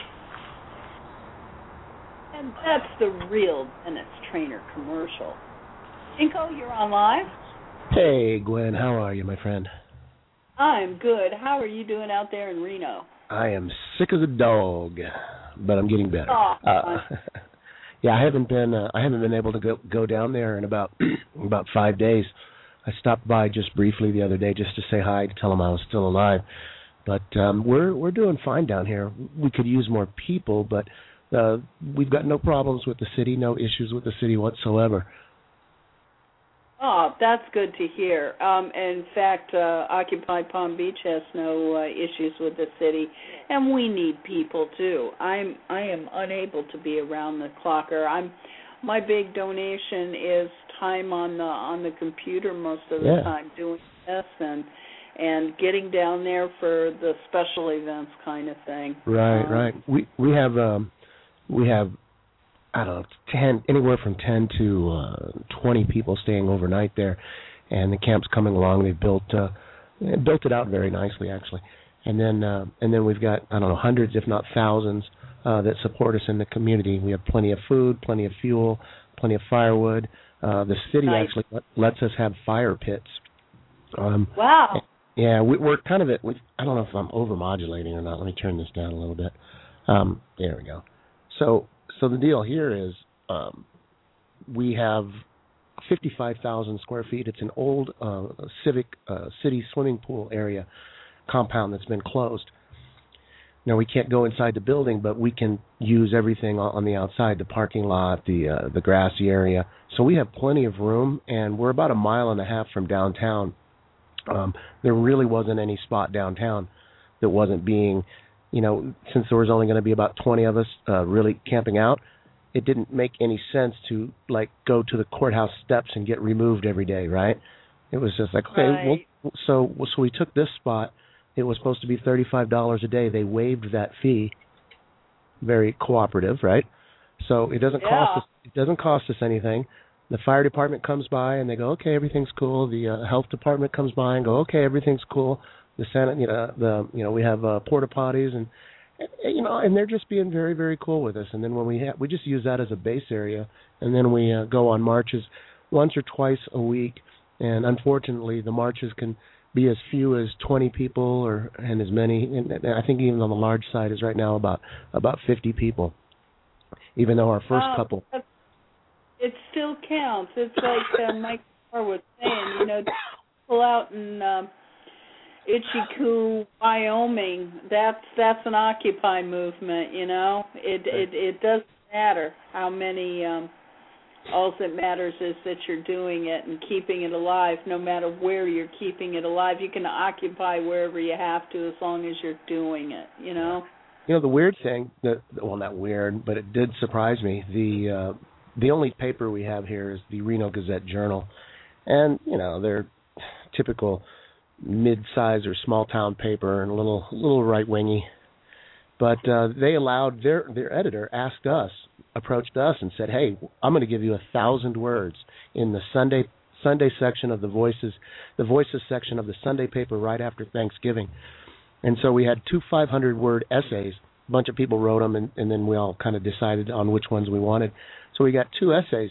And that's the real Dennis Trainer commercial. Inko, you're on live? Hey, Gwen, how are you, my friend? I'm good. How are you doing out there in Reno? I am sick as a dog, but I'm getting better. Oh, uh, yeah, I haven't been uh, I haven't been able to go go down there in about about five days. I stopped by just briefly the other day just to say hi, to tell them I was still alive. But um, we're we're doing fine down here. We could use more people, but Uh, we've got no problems with the city, no issues with the city whatsoever. Oh, that's good to hear. Um, in fact, uh, Occupy Palm Beach has no uh, issues with the city, and we need people too. I'm I am unable to be around the clock, or I'm my big donation is time on the on the computer most of the yeah. time doing this and and getting down there for the special events kind of thing. Right, um, right. We we have um, we have I don't know ten anywhere from ten to uh, twenty people staying overnight there, and the camp's coming along. They've built uh, built it out very nicely actually, and then uh, and then we've got I don't know hundreds if not thousands uh, that support us in the community. We have plenty of food, plenty of fuel, plenty of firewood. Uh, the city nice. actually lets us have fire pits. Um, wow. Yeah, we, we're kind of at. We, I don't know if I'm overmodulating or not. Let me turn this down a little bit. Um, there we go. So, so the deal here is um, we have fifty-five thousand square feet. It's an old uh, civic uh, city swimming pool area compound that's been closed. Now we can't go inside the building, but we can use everything on the outside, the parking lot, the uh, the grassy area. So we have plenty of room, and we're about a mile and a half from downtown. Um, there really wasn't any spot downtown that wasn't being, you know, since there was only going to be about twenty of us uh, really camping out, it didn't make any sense to, like, go to the courthouse steps and get removed every day, right? It was just like, okay, right. well, so so we took this spot. It was supposed to be thirty-five dollars a day. They waived that fee. Very cooperative, right? So it doesn't yeah. cost us. It doesn't cost us anything. The fire department comes by and they go, okay, everything's cool. The uh, health department comes by and go, okay, everything's cool. The Senate, you know, the you know, we have uh, porta potties and you know, and they're just being very, very cool with us. And then when we have, we just use that as a base area, and then we uh, go on marches once or twice a week. And unfortunately, the marches can be as few as twenty people, or and as many. And, and I think even on the large side is right now about about fifty people. Even though our first oh, couple, it still counts. It's like uh, Mike Moore was saying, you know, pull out in um, Itchy-Coo, Wyoming. That's that's an Occupy movement. You know, it it it doesn't matter how many. Um, all that matters is that you're doing it and keeping it alive. No matter where you're keeping it alive, you can occupy wherever you have to, as long as you're doing it. You know. You know, the weird thing, that, well, not weird, but it did surprise me. The uh, the only paper we have here is the Reno Gazette-Journal. And, you know, they're typical mid-size or small-town paper and a little little right-wingy. But uh, they allowed, their their editor asked us, approached us and said, hey, I'm going to give you a thousand words in the Sunday Sunday section of the Voices, the Voices section of the Sunday paper right after Thanksgiving. And so we had two five hundred word essays. A bunch of people wrote them, and, and then we all kind of decided on which ones we wanted. So we got two essays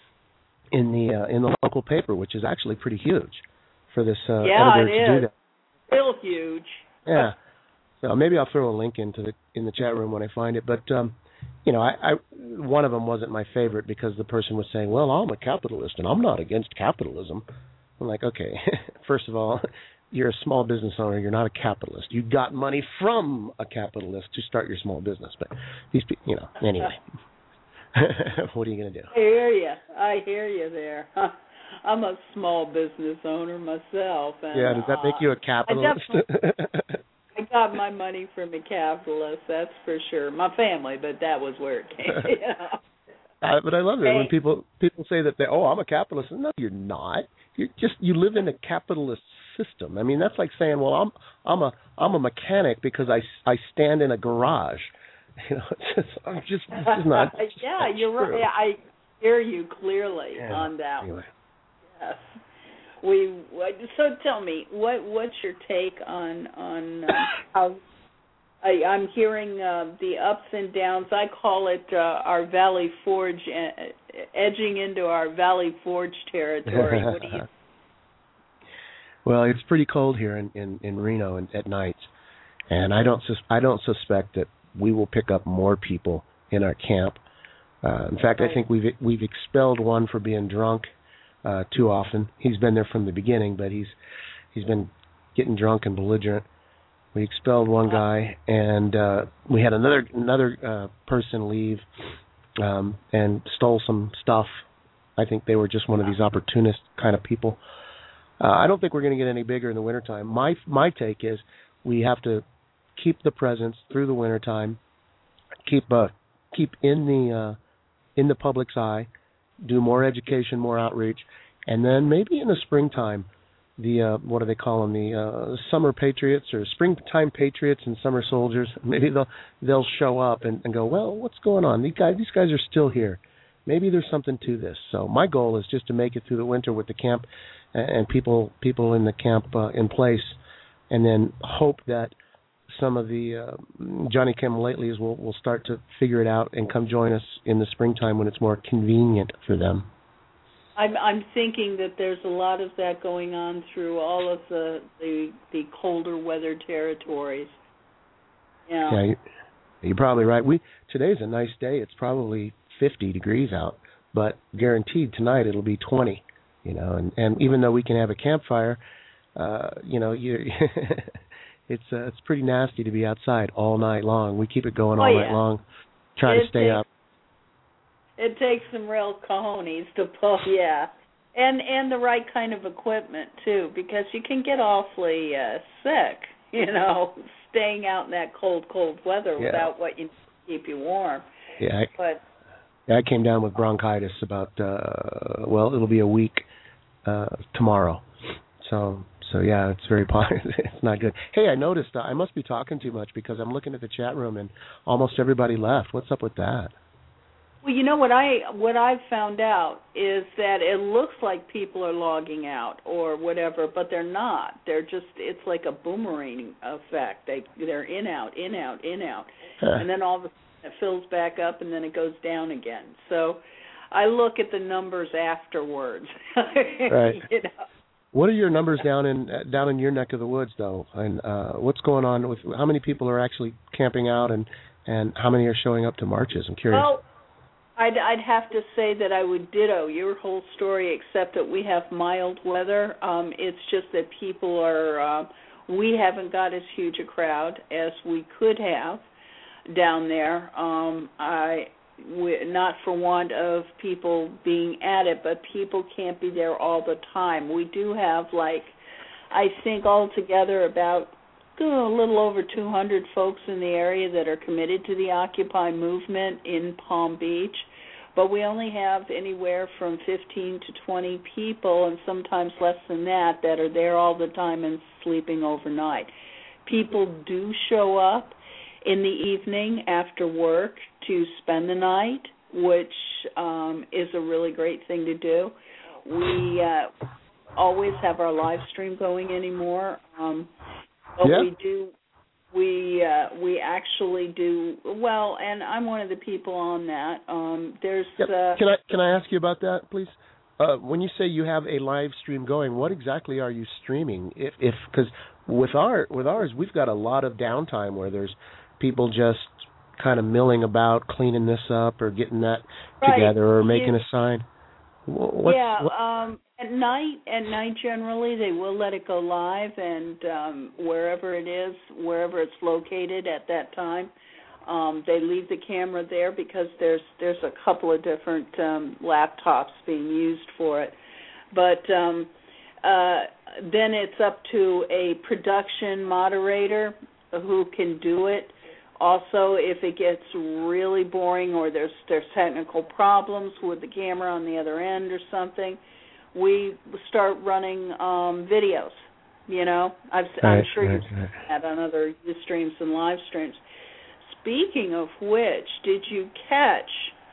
in the uh, in the local paper, which is actually pretty huge for this uh, yeah, editor it to is. do that. Still huge. Yeah. So maybe I'll throw a link into the in the chat room when I find it. But um, you know, I, I one of them wasn't my favorite because the person was saying, "Well, I'm a capitalist and I'm not against capitalism." I'm like, okay, first of all, you're a small business owner. You're not a capitalist. You got money from a capitalist to start your small business. But these people, you know, anyway. What are you going to do? I hear you. I hear you there. I'm a small business owner myself. And, yeah, does that make you a capitalist? I, I got my money from a capitalist, that's for sure. My family, but that was where it came. You know? uh, but I love it when people people say that they, oh, I'm a capitalist. No, you're not. You just you live in a capitalist system. I mean, that's like saying, well, I'm I'm a I'm a mechanic because I, I stand in a garage. You know, it's just, I'm just this is not. Just yeah, not you're true. right. I hear you clearly yeah. on that Anyway. one. Yes. We so tell me what what's your take on on uh, how I, I'm hearing uh, the ups and downs. I call it uh, our Valley Forge, uh, edging into our Valley Forge territory. What do you? Well, it's pretty cold here in, in, in Reno and, at night, and I don't sus- I don't suspect that we will pick up more people in our camp. Uh, in fact, right. I think we've we've expelled one for being drunk uh, too often. He's been there from the beginning, but he's he's been getting drunk and belligerent. We expelled one guy, and uh, we had another another uh, person leave um, and stole some stuff. I think they were just one of these opportunist kind of people. Uh, I don't think we're going to get any bigger in the wintertime. My my take is we have to keep the presence through the wintertime, keep uh, keep in the uh, in the public's eye, do more education, more outreach, and then maybe in the springtime, the uh, what do they call them? The uh, summer patriots or springtime patriots and summer soldiers. Maybe they'll they'll show up and, and go, well, what's going on? These guys these guys are still here. Maybe there's something to this. So my goal is just to make it through the winter with the camp and people people in the camp uh, in place, and then hope that some of the uh, Johnny Come Latelys will will start to figure it out and come join us in the springtime when it's more convenient for them. I'm I'm thinking that there's a lot of that going on through all of the the, the colder weather territories. Yeah. Yeah, you, you're probably right. We today's a nice day. It's probably fifty degrees out, but guaranteed tonight it'll be twenty. You know, and, and even though we can have a campfire, uh, you know, you it's uh, it's pretty nasty to be outside all night long. We keep it going all oh, yeah. night long, try it to stay takes, up. It takes some real cojones to pull, yeah, and and the right kind of equipment too, because you can get awfully uh, sick, you know, staying out in that cold, cold weather yeah. without what you need to keep you warm. Yeah, I, but yeah, I came down with bronchitis about uh, well, it'll be a week uh, tomorrow. So so yeah, it's very it's not good. Hey, I noticed uh, I must be talking too much because I'm looking at the chat room and almost everybody left. What's up with that? Well, you know what I what I've found out is that it looks like people are logging out or whatever, but they're not. They're just it's like a boomerang effect. They they're in out, in out, in out, Huh. and then all of a sudden it fills back up and then it goes down again. So I look at the numbers afterwards. Right. You know? What are your numbers down in uh, down in your neck of the woods, though? And uh, what's going on with how many people are actually camping out, and, and how many are showing up to marches? I'm curious. Well, I'd, I'd have to say that I would ditto your whole story, except that we have mild weather. Um, it's just that people are, uh, we haven't got as huge a crowd as we could have down there. Um, I, we, not for want of people being at it, but people can't be there all the time. We do have, like, I think altogether about oh, a little over two hundred folks in the area that are committed to the Occupy movement in Palm Beach, but we only have anywhere from fifteen to twenty people, and sometimes less than that, that are there all the time and sleeping overnight. People do show up in the evening after work to spend the night, which um, is a really great thing to do. We uh, always have our live stream going anymore. Um, But yeah. we do, we uh, we actually do well, and I'm one of the people on that. Um, there's Yep. uh, Can I can I ask you about that, please? Uh, when you say you have a live stream going, what exactly are you streaming? If if because with our with ours, we've got a lot of downtime where there's people just kind of milling about, cleaning this up or getting that right. together or making You, a sign. What's, yeah. what? Um, at night, at night generally they will let it go live, and um, wherever it is, wherever it's located at that time, um, they leave the camera there because there's there's a couple of different um, laptops being used for it. But um, uh, then it's up to a production moderator who can do it. Also, if it gets really boring or there's there's technical problems with the camera on the other end or something, we start running um, videos. You know, I've, Right, I'm sure right, you've seen right. that on other streams and live streams. Speaking of which, did you catch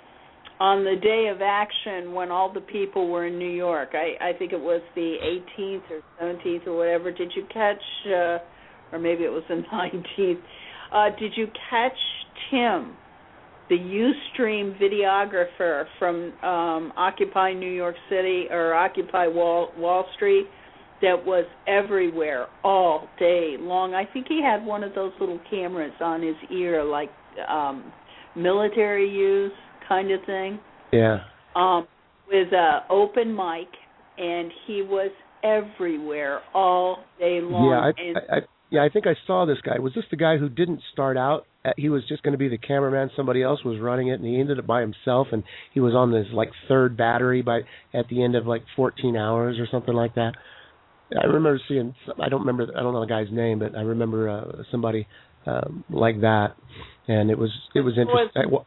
on the day of action when all the people were in New York? I, I think it was the eighteenth or seventeenth or whatever. Did you catch, uh, or maybe it was the nineteenth, uh, did you catch Tim, the Ustream videographer from um, Occupy New York City or Occupy Wall, Wall Street, that was everywhere all day long? I think he had one of those little cameras on his ear, like um, military use kind of thing. Yeah. Um, with an open mic, and he was everywhere all day long. Yeah, I, and, I, I, yeah, I think I saw this guy. Was this the guy who didn't start out? At, he was just going to be the cameraman. Somebody else was running it, and he ended up by himself. And he was on this like third battery by at the end of like fourteen hours or something like that. I remember seeing. I don't remember. I don't know the guy's name, but I remember uh, somebody um, like that, and it was it was interesting. Was,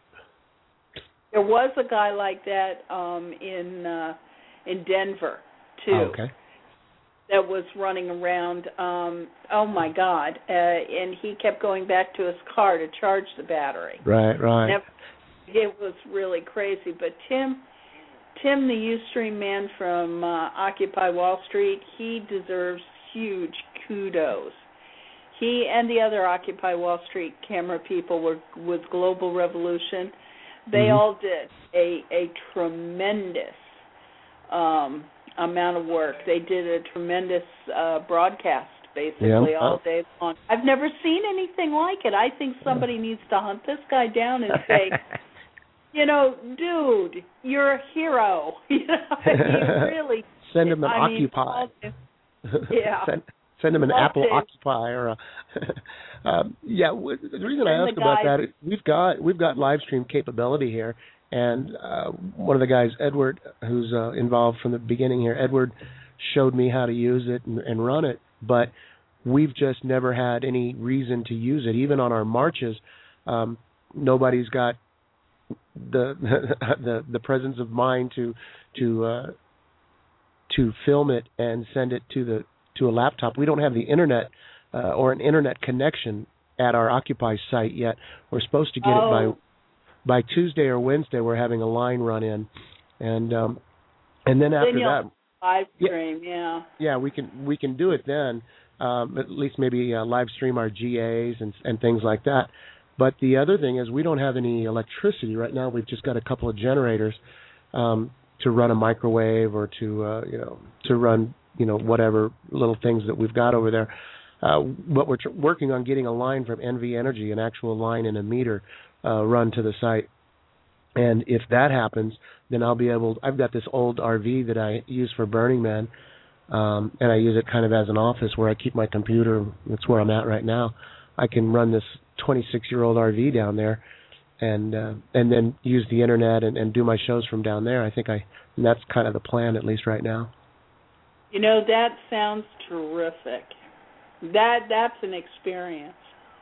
there was a guy like that um, in uh, in Denver too. Oh, okay. That was running around. Um, oh my God! Uh, and he kept going back to his car to charge the battery. Right, right. Never, it was really crazy. But Tim, Tim, the Ustream man from uh, Occupy Wall Street, he deserves huge kudos. He and the other Occupy Wall Street camera people were with Global Revolution. They mm-hmm. all did a a tremendous um, amount of work. They did a tremendous uh, broadcast, basically, yeah. all day long. I've never seen anything like it. I think somebody needs to hunt this guy down and say, you know, dude, you're a hero. You know, he really. Send him an I mean, Occupy. all, yeah. send, send him an all Apple day. Occupy or a. um, yeah, w- the reason I And asked the about guys- that, is we've got we've got live stream capability here. And uh, one of the guys, Edward, who's uh, involved from the beginning here, Edward showed me how to use it and, and run it, but we've just never had any reason to use it. Even on our marches, um, nobody's got the the the presence of mind to to uh, to film it and send it to the to a laptop. We don't have the internet uh, or an internet connection at our Occupy site yet. We're supposed to get oh. it by. by Tuesday or Wednesday, we're having a line run in, and um, and then after then that, live stream, yeah, yeah, we can we can do it then. Um, at least maybe uh, live stream our G As and and things like that. But the other thing is we don't have any electricity right now. We've just got a couple of generators um, to run a microwave or to uh, you know to run you know whatever little things that we've got over there. Uh, but we're tr- working on getting a line from N V Energy, an actual line and a meter uh, run to the site. And if that happens, then I'll be able. I've got this old R V that I use for Burning Man. Um, and I use it kind of as an office where I keep my computer. That's where I'm at right now. I can run this twenty-six-year-old R V down there, and uh, and then use the internet and, and do my shows from down there. I think I and that's kind of the plan, at least right now. You know, that sounds terrific. That that's an experience.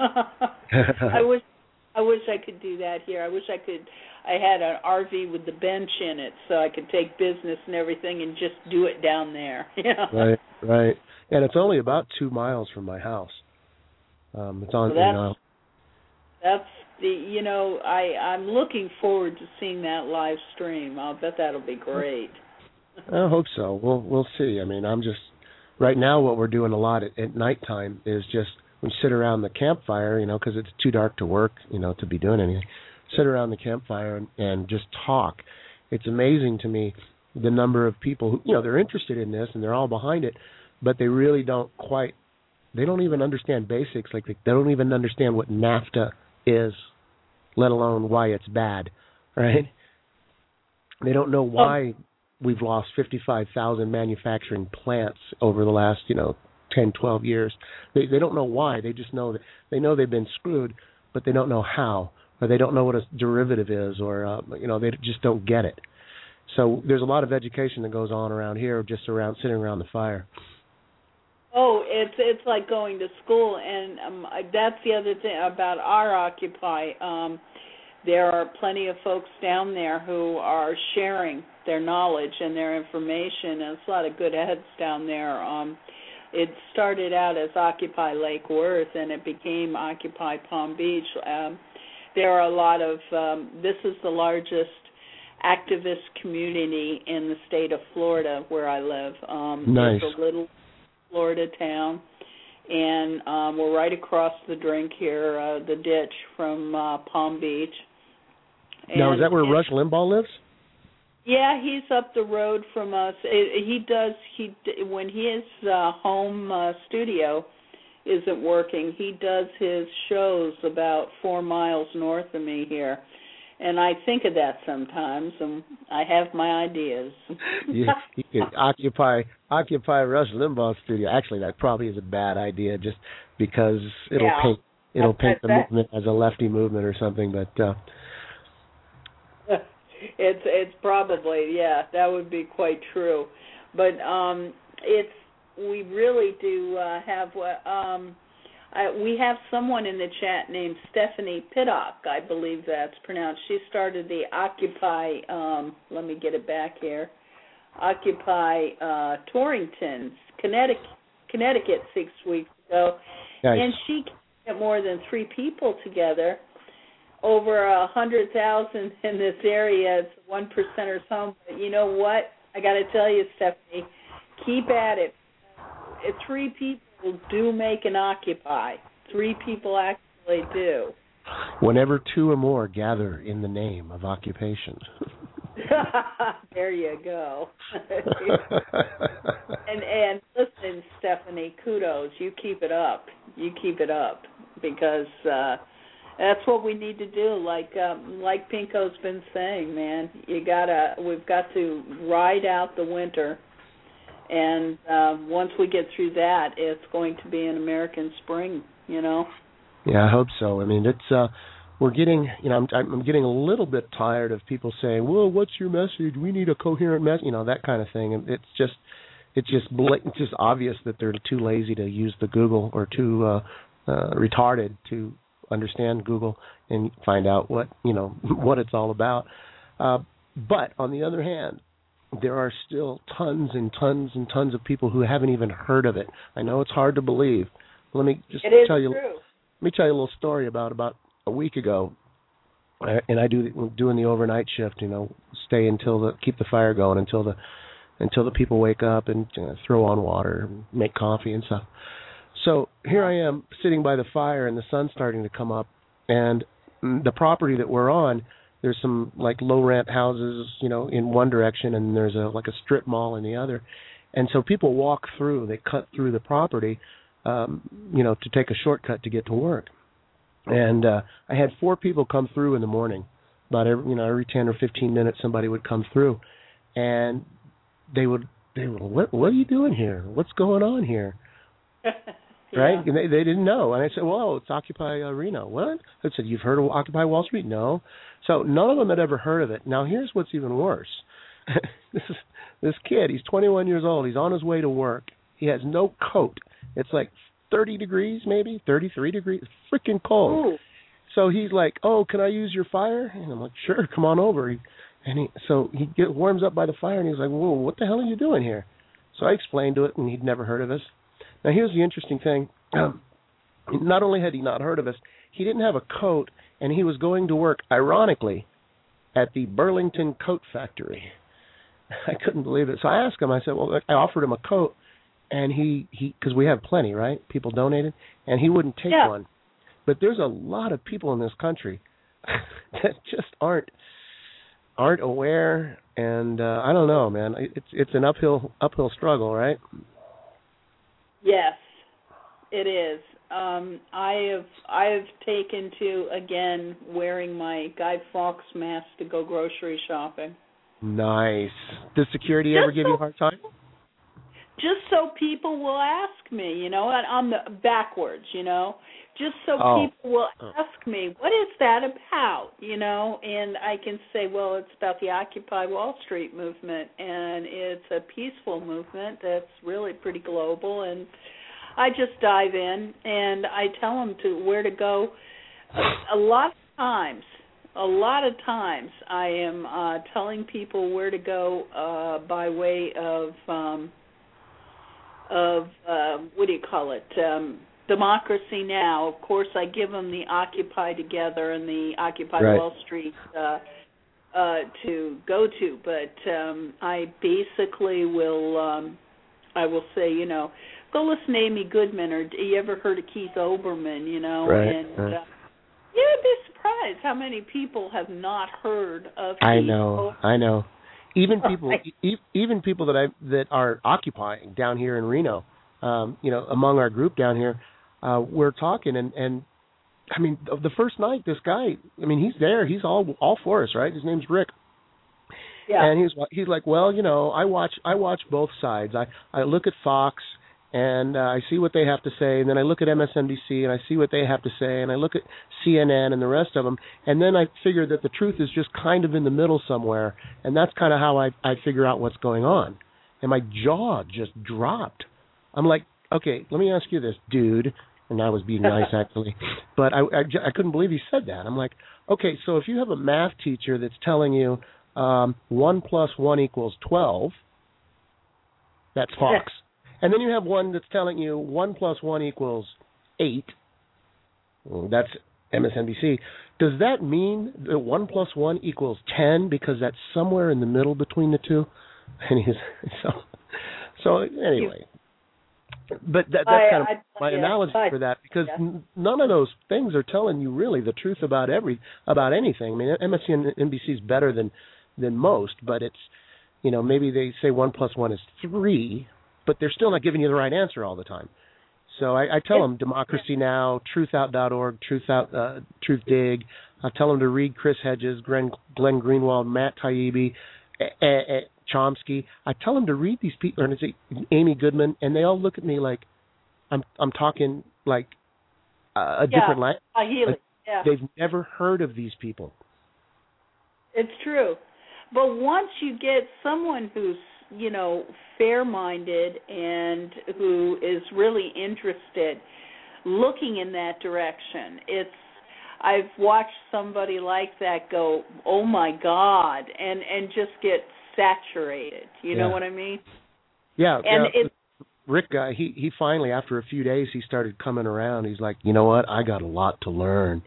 I wish I wish I could do that here. I wish I could. I had an R V with the bench in it, so I could take business and everything and just do it down there. Yeah. Right, right. And it's only about two miles from my house. Um, it's on. So that's, you know, that's the. You know, I I'm looking forward to seeing that live stream. I'll bet that'll be great. I hope so. We'll we'll see. I mean, I'm just right now. What we're doing a lot at, at nighttime is just we sit around the campfire. You know, because it's too dark to work. You know, to be doing anything. Sit around the campfire and, and just talk. It's amazing to me the number of people who, you know, they're interested in this and they're all behind it, but they really don't quite, they don't even understand basics. Like they, they don't even understand what NAFTA is, let alone why it's bad, right? They don't know why we've lost fifty-five thousand manufacturing plants over the last, you know, ten, twelve years. They they don't know why. They just know that they know they've been screwed, but they don't know how. Or they don't know what a derivative is, or uh, you know, they just don't get it. So there's a lot of education that goes on around here, just around sitting around the fire. Oh, it's it's like going to school, and um, that's the other thing about our Occupy. Um, there are plenty of folks down there who are sharing their knowledge and their information, and it's a lot of good heads down there. Um, it started out as Occupy Lake Worth, and it became Occupy Palm Beach. Um, There are a lot of, um, this is the largest activist community in the state of Florida where I live. Um, nice. It's a little Florida town, and um, we're right across the drink here, uh, the ditch from uh, Palm Beach. And now, is that where Rush Limbaugh lives? Yeah, he's up the road from us. It, he does, he when his uh, home uh, studio isn't working, he does his shows about four miles north of me here, and I think of that sometimes, and I have my ideas. Yeah, you could occupy occupy Rush Limbaugh's studio. Actually, that probably is a bad idea, just because it'll yeah. paint it'll that, paint that, the movement as a lefty movement or something. But uh, it's it's probably yeah, that would be quite true. But um, it's. We really do uh, have, um, I, we have someone in the chat named Stephanie Pittock, I believe that's pronounced. She started the Occupy, um, let me get it back here, Occupy uh, Torrington, Connecticut, Connecticut six weeks ago. nice. And she can get more than three people together, over a hundred thousand in this area. It's one percenters home. But you know what? I got to tell you, Stephanie, keep at it. Three people do make an Occupy. Three people actually do. Whenever two or more gather in the name of occupation. There you go. and and listen, Stephanie, kudos. You keep it up. You keep it up because uh, that's what we need to do. Like um, like Pinko's been saying, man, you gotta. We've got to ride out the winter. And uh, once we get through that, it's going to be an American spring, you know. Yeah, I hope so. I mean, it's uh, we're getting, you know, I'm, I'm getting a little bit tired of people saying, "Well, what's your message? We need a coherent message," you know, that kind of thing. And it's just, it's just, blatant, it's just obvious that they're too lazy to use the Google or too uh, uh, retarded to understand Google and find out what, you know, what it's all about. Uh, but on the other hand, there are still tons and tons and tons of people who haven't even heard of it. I know it's hard to believe. Let me just it is tell you. True. Let me tell you a little story about about a week ago. I, and I do doing the overnight shift. You know, stay until the keep the fire going until the until the people wake up and you know, throw on water, make coffee and stuff. So here I am sitting by the fire, and the sun's starting to come up, and the property that we're on, there's some like low rent houses, you know, in one direction, and there's a like a strip mall in the other, and so people walk through, they cut through the property, um, you know, to take a shortcut to get to work. And uh, I had four people come through in the morning, about every, you know, every ten or fifteen minutes somebody would come through, and they would they would what what are you doing here? What's going on here? Yeah. Right? And they, they didn't know. And I said, well, it's Occupy uh, Reno. What? I said, you've heard of Occupy Wall Street? No. So none of them had ever heard of it. Now, here's what's even worse. this is this kid, he's twenty-one years old. He's on his way to work. He has no coat. It's like thirty degrees maybe, thirty-three degrees. It's freaking cold. Ooh. So he's like, oh, can I use your fire? And I'm like, sure, come on over. He, and he, so he get, warms up by the fire, and he's like, whoa, what the hell are you doing here? So I explained to it, and he'd never heard of us. Now, here's the interesting thing. Um, not only had he not heard of us, he didn't have a coat, and he was going to work, ironically, at the Burlington Coat Factory. I couldn't believe it. So I asked him, I said, well, I offered him a coat, and he, he, because we have plenty, right? People donated, and he wouldn't take Yeah. one. But there's a lot of people in this country that just aren't aren't aware, and uh, I don't know, man. It's it's an uphill uphill struggle, right? Yes, it is. Um, I have I have taken to again wearing my Guy Fawkes mask to go grocery shopping. Nice. Does security Just ever give so, you a hard time? Just so people will ask me, you know, and on the backwards, you know, just so Oh. people will Oh. ask me, what is that about, you know, and I can say, well, it's about the Occupy Wall Street movement, and it's a peaceful movement that's really pretty global, and I just dive in and I tell them to where to go. A, a lot of times, a lot of times, I am uh, telling people where to go uh, by way of um, of uh, what do you call it? Um, Democracy Now. Of course, I give them the Occupy Together and the Occupy Right. Wall Street uh, uh, to go to, but um, I basically will. Um, I will say, you know, go listen to Amy Goodman, or you ever heard of Keith Olbermann, you know, Right, and right. uh, you'd be surprised how many people have not heard of I Keith know, Olbermann. I know. Even people, Right. e- even people that I that are occupying down here in Reno, um, you know, among our group down here, uh, we're talking, and, and I mean, the first night, this guy, I mean, he's there, he's all all for us, right? His name's Rick. Yeah. And he's he's like, well, you know, I watch I watch both sides. I, I look at Fox and uh, I see what they have to say, and then I look at M S N B C and I see what they have to say, and I look at C N N and the rest of them, and then I figure that the truth is just kind of in the middle somewhere, and that's kind of how I I figure out what's going on. And my jaw just dropped. I'm like, okay, let me ask you this, dude. And I was being nice, actually. But I, I, I couldn't believe he said that. I'm like, okay, so if you have a math teacher that's telling you um, one plus one equals twelve, that's Fox. And then you have one that's telling you one plus one equals eight, well, that's M S N B C. Does that mean that one plus one equals ten because that's somewhere in the middle between the two? And he's, so, so anyway. But that, that's I- kind of I- my yeah, analogy I- for that, because yeah. n- none of those things are telling you really the truth about every about anything. I mean, M S N B C is better than than most, but it's, you know, maybe they say one plus one is three, but they're still not giving you the right answer all the time. So I, I tell them Democracy Now, truth out dot org, Truth Out, uh, Truth Dig. I tell them to read Chris Hedges, Glenn, Glenn Greenwald, Matt Taibbi, eh, eh, eh, Chomsky. I tell them to read these people, and it's Amy Goodman, and they all look at me like I'm I'm talking like uh, a Yeah, different language. uh, Healy. Like, Yeah. they've never heard of these people. It's true. But once you get someone who's, you know, fair-minded and who is really interested, looking in that direction, it's, I've watched somebody like that go, oh my God, and, and just get saturated. You know Yeah. what I mean? Yeah, And yeah. it's, Rick guy, he he finally, after a few days, he started coming around. He's like, you know what? I got a lot to learn.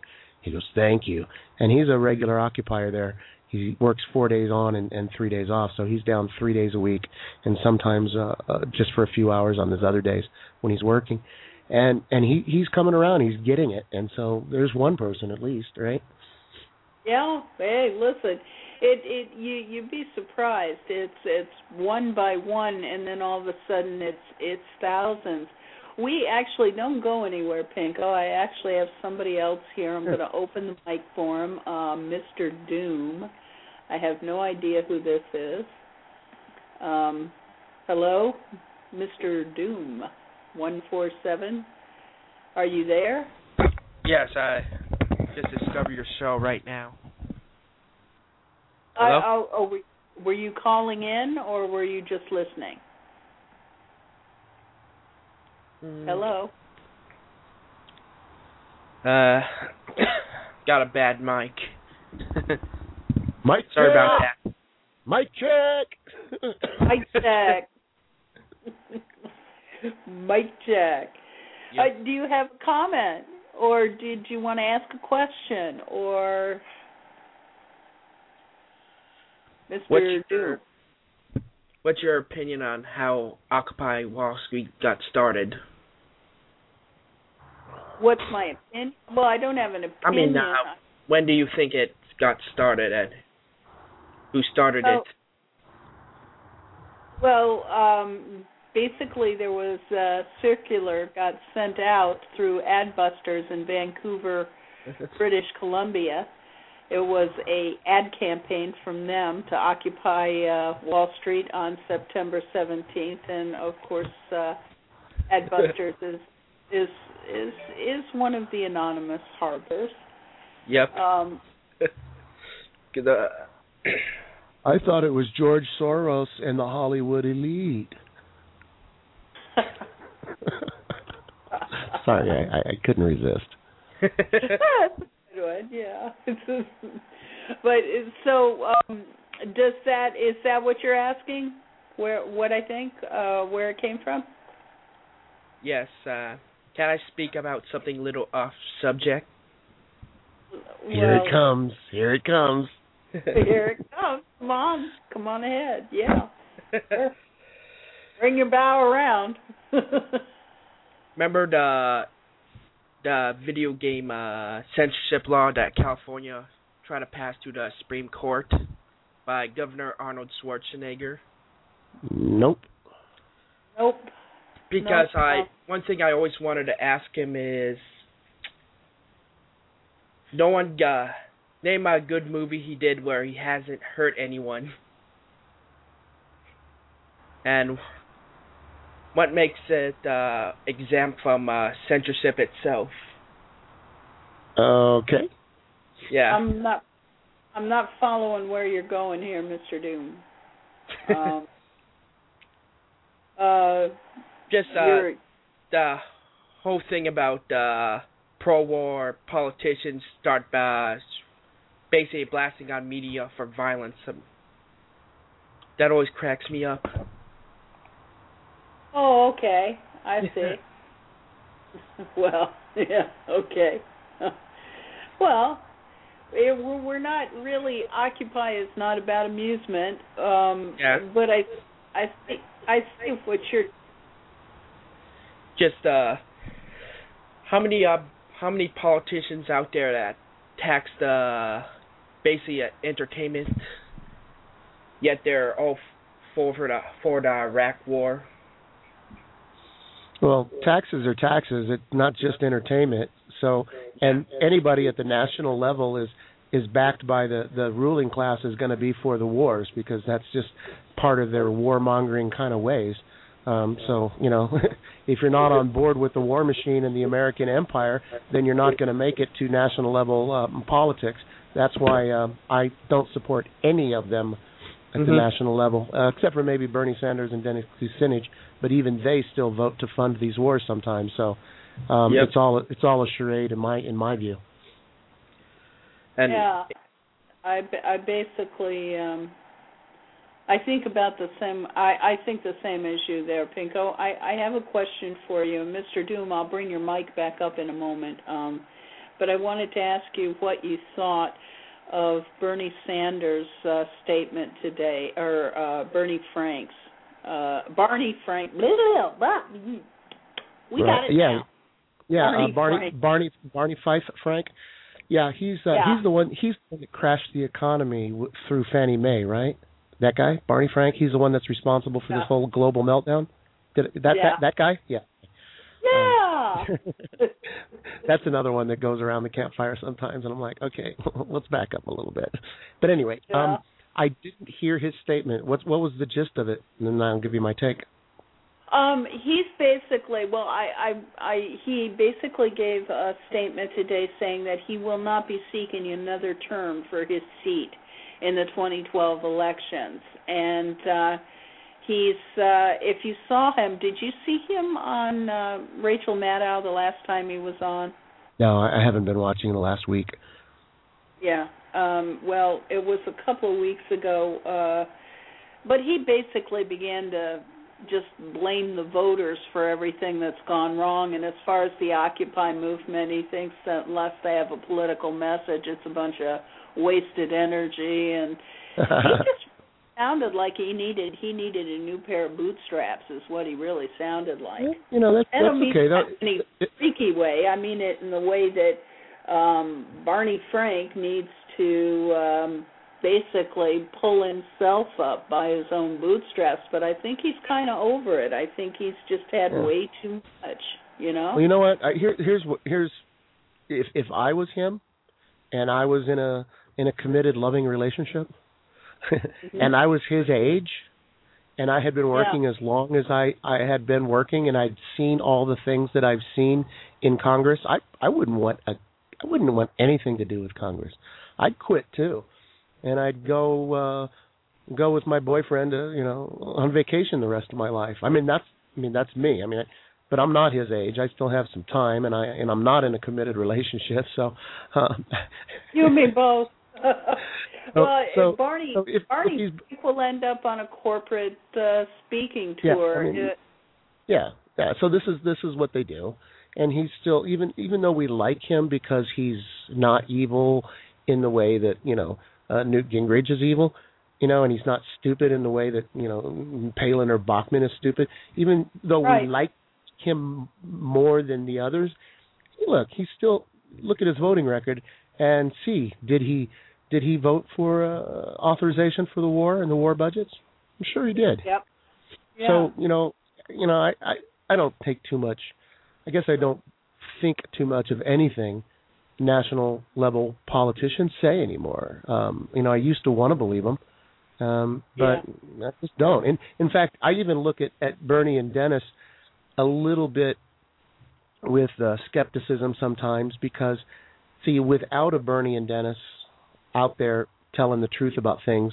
He goes, thank you. And he's a regular occupier there. He works four days on and, and three days off, so he's down three days a week, and sometimes uh, uh, just for a few hours on his other days when he's working. And and he he's coming around, he's getting it, and so there's one person at least, right? Yeah. Hey, listen, it it you you'd be surprised. It's it's one by one, and then all of a sudden it's it's thousands. We actually don't go anywhere, Pinko. I actually have somebody else here. I'm going to open the mic for him, uh, Mister Doom. I have no idea who this is. Um, hello, Mister Doom, one four seven. Are you there? Yes, I just discovered your show right now. Hello? Uh, oh, oh, were you calling in, or were you just listening? Mm. Hello? Uh, got a bad mic. Mic Sorry check. about that. Mic check. Mic check. Mic check. Yep. Uh, do you have a comment, or did you want to ask a question, or Mister What's Doom? your, what's your opinion on how Occupy Wall Street got started? What's my opinion? Well, I don't have an opinion. I mean, uh, when do you think it got started, and who started oh, it? Well, um, basically there was a circular got sent out through Adbusters in Vancouver, British Columbia. It was a ad campaign from them to occupy uh, Wall Street on September seventeenth, and of course, uh, Adbusters is is is is one of the anonymous harbors. Yep. Um, I thought it was George Soros and the Hollywood elite. Sorry, I, I couldn't resist. Good, yeah. But so, um, does that is that what you're asking? Where what I think? Uh, where it came from? Yes. Uh, can I speak about something a little off subject? Here Well, it comes. Here it comes. Here it comes. Come on, come on ahead. Yeah. Bring your bow around. Remember the the video game uh, censorship law that California tried to pass to the Supreme Court by Governor Arnold Schwarzenegger? Nope. Nope. Because nope. I one thing I always wanted to ask him is, no one uh, name a good movie he did where he hasn't hurt anyone, and what makes it uh, exempt from uh, censorship itself? Okay. Yeah. I'm not. I'm not following where you're going here, Mister Doom. Um, uh, Just uh, you're, the whole thing about uh, pro-war politicians start uh, basically blasting on media for violence. Um, that always cracks me up. Oh, okay. I see. Well, yeah, okay. Well, it, we're we're not really, Occupy is not about amusement. Um, Yeah. But I, I think I think what you're. Just uh, how many uh, how many politicians out there that tax the basically uh, entertainment, yet they're all for for the for the Iraq War. Well, taxes are taxes. It's not just entertainment. So, and anybody at the national level is is backed by the, the ruling class is going to be for the wars, because that's just part of their warmongering kind of ways. Um, so, you know, if you're not on board with the war machine and the American empire, then you're not going to make it to national level um, politics. That's why um, I don't support any of them at Mm-hmm. the national level, uh, except for maybe Bernie Sanders and Dennis Kucinich. But even they still vote to fund these wars sometimes. So um, Yep. it's all it's all a charade in my in my view. And Yeah, I, I basically um, I think about the same. I, I think the same as you there, Pinko. I, I have a question for you, Mister Doom. I'll bring your mic back up in a moment. Um, but I wanted to ask you what you thought of Bernie Sanders' uh, statement today, or uh, Bernie Frank's, uh, Barney Frank. Blah, blah, blah. We right. got it yeah. now. Yeah, Barney uh, Barney, Frank. Barney, Barney Fife Frank. Yeah, he's uh, Yeah. he's the one. He's the one that crashed the economy w- through Fannie Mae, right? That guy, Barney Frank. He's the one that's responsible for Yeah. this whole global meltdown. Did it, that, Yeah. that that guy? Yeah. Yeah. Um, that's another one that goes around the campfire sometimes, and I'm like, okay, let's back up a little bit. But anyway, Yeah. um, I didn't hear his statement. What what was the gist of it? And then I'll give you my take. Um, he's basically well. I, I, I, he basically gave a statement today saying that he will not be seeking another term for his seat in the twenty twelve elections. And uh, he's, uh, if you saw him, did you see him on uh, Rachel Maddow the last time he was on? No, I haven't been watching the last week. Yeah. Um, well, it was a couple of weeks ago, uh, but he basically began to just blame the voters for everything that's gone wrong. And as far as the Occupy movement, he thinks that unless they have a political message, it's a bunch of wasted energy. And he just sounded like he needed he needed a new pair of bootstraps, is what he really sounded like. You know, that's, I don't that's mean okay. that That, in any freaky way. I mean it in the way that um, Barney Frank needs to um, basically pull himself up by his own bootstraps. But I think he's kind of over it. I think he's just had Yeah. way too much, you know? Well, you know what? I, here, here's what. Here's if if I was him, and I was in a in a committed, loving relationship, Mm-hmm. and I was his age, and I had been working yeah. as long as I, I had been working, and I'd seen all the things that I've seen in Congress, I I wouldn't want a, I wouldn't want anything to do with Congress. I'd quit too, and I'd go uh, go with my boyfriend, uh, you know, on vacation the rest of my life. I mean that's I mean that's me. I mean, I, but I'm not his age. I still have some time, and I and I'm not in a committed relationship. So uh, you and me both. Well, so, if Barney, so if, Barney if will end up on a corporate uh, speaking tour. Yeah, I mean, it, yeah, yeah. So this is this is what they do, and he's still even even though we like him because he's not evil in the way that you know uh, Newt Gingrich is evil, you know, and he's not stupid in the way that you know Palin or Bachmann is stupid. Even though right. we like him more than the others, look, he's still look at his voting record and see did he. Did he vote for uh, authorization for the war and the war budgets? I'm sure he did. Yep. Yeah. So you know, you know, I, I, I don't take too much. I guess I don't think too much of anything national level politicians say anymore. Um, you know, I used to want to believe them, um, but yeah. I just don't. And in fact, I even look at, at Bernie and Dennis a little bit with uh, skepticism sometimes because, see, without a Bernie and Dennis out there telling the truth about things,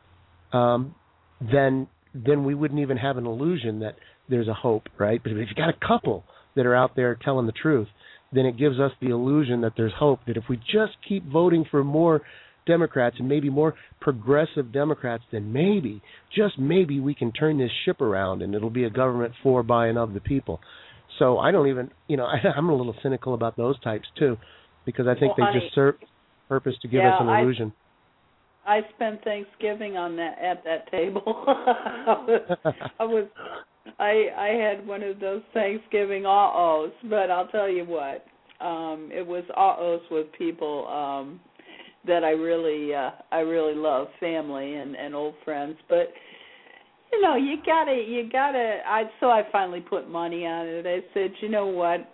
um, then then we wouldn't even have an illusion that there's a hope, right? But if you've got a couple that are out there telling the truth, then it gives us the illusion that there's hope, that if we just keep voting for more Democrats and maybe more progressive Democrats, then maybe, just maybe, we can turn this ship around and it'll be a government for, by, and of the people. So I don't even, you know, I, I'm a little cynical about those types too, because I think well, they honey, just serve purpose to give yeah, us an illusion. I, I spent Thanksgiving on that at that table. I was, I was, I, I had one of those Thanksgiving uh-ohs, but I'll tell you what, um, it was uh-ohs with people um, that I really, uh, I really love, family and, and old friends. But you know, you gotta, you gotta. I so I finally put money on it. I said, you know what?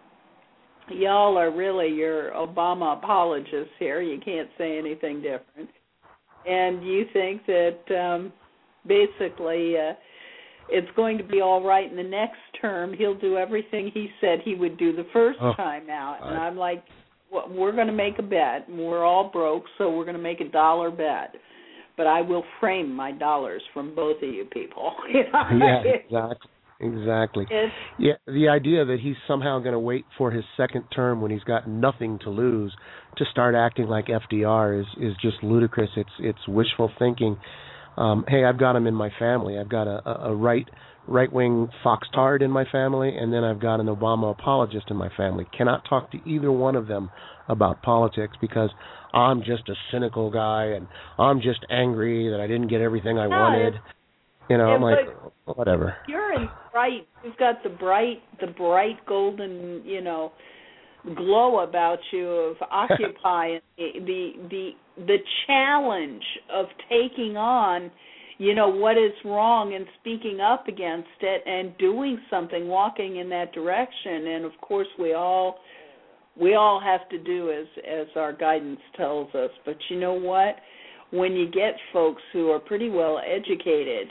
Y'all are really your Obama apologists here. You can't say anything different. And you think that um, basically uh, it's going to be all right in the next term. He'll do everything he said he would do the first oh, time out. And I... I'm like, well, we're going to make a bet. And we're all broke, so we're going to make a dollar bet. But I will frame my dollars from both of you people. You know? Yeah, exactly. Exactly. It's, yeah, the idea that he's somehow going to wait for his second term when he's got nothing to lose to start acting like F D R is, is just ludicrous. It's it's wishful thinking. Um, hey, I've got him in my family. I've got a, a right right-wing foxtard in my family, and then I've got an Obama apologist in my family. Cannot talk to either one of them about politics because I'm just a cynical guy, and I'm just angry that I didn't get everything I no, wanted. You know, yeah, I'm like, whatever. You're in bright. You've got the bright, the bright golden, you know, glow about you of Occupy, and the the the challenge of taking on, you know, what is wrong and speaking up against it and doing something, walking in that direction. And of course, we all we all have to do as as our guidance tells us. But you know what? When you get folks who are pretty well educated,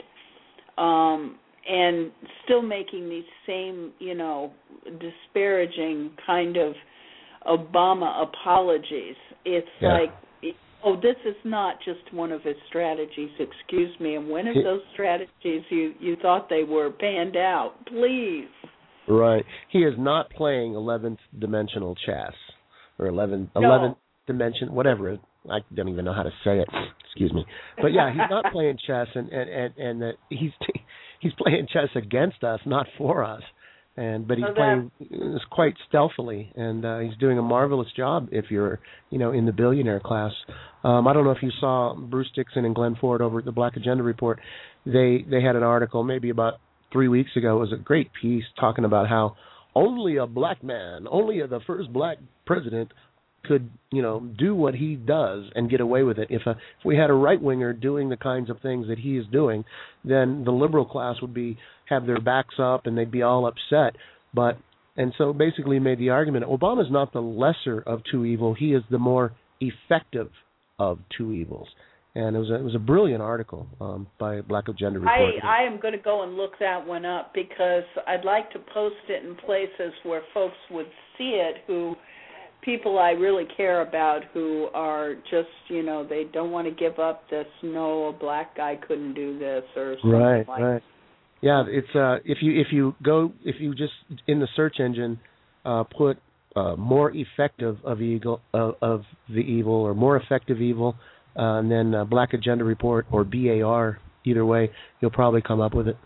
um, and still making these same, you know, disparaging kind of Obama apologies, it's yeah. like, oh, this is not just one of his strategies, excuse me, and when have those strategies you, you thought they were panned out? Please. Right. He is not playing eleventh dimensional chess, or eleven, No. eleventh dimension, whatever. I don't even know how to say it. Excuse me. But yeah, he's not playing chess, and and and, and uh, he's he's playing chess against us, not for us. And but he's so playing it's quite stealthily, and uh, he's doing a marvelous job. If you're you know in the billionaire class, um, I don't know if you saw Bruce Dixon and Glenn Ford over at the Black Agenda Report. They they had an article maybe about three weeks ago. It was a great piece talking about how only a black man, only the first black president could, you know, do what he does and get away with it. If a, if we had a right winger doing the kinds of things that he is doing, then the liberal class would be have their backs up and they'd be all upset. But and so basically made the argument Obama's not the lesser of two evil, he is the more effective of two evils. And it was a, it was a brilliant article um, by Black Agenda Report. I, I am going to go and look that one up because I'd like to post it in places where folks would see it who people I really care about who are just, you know, they don't want to give up this, no, a black guy couldn't do this or something right, like right. that. Yeah, it's uh, if you if you go if you just in the search engine uh, put uh, more effective of evil uh, of the evil or more effective evil, uh, and then uh, Black Agenda Report or B A R, either way, you'll probably come up with it.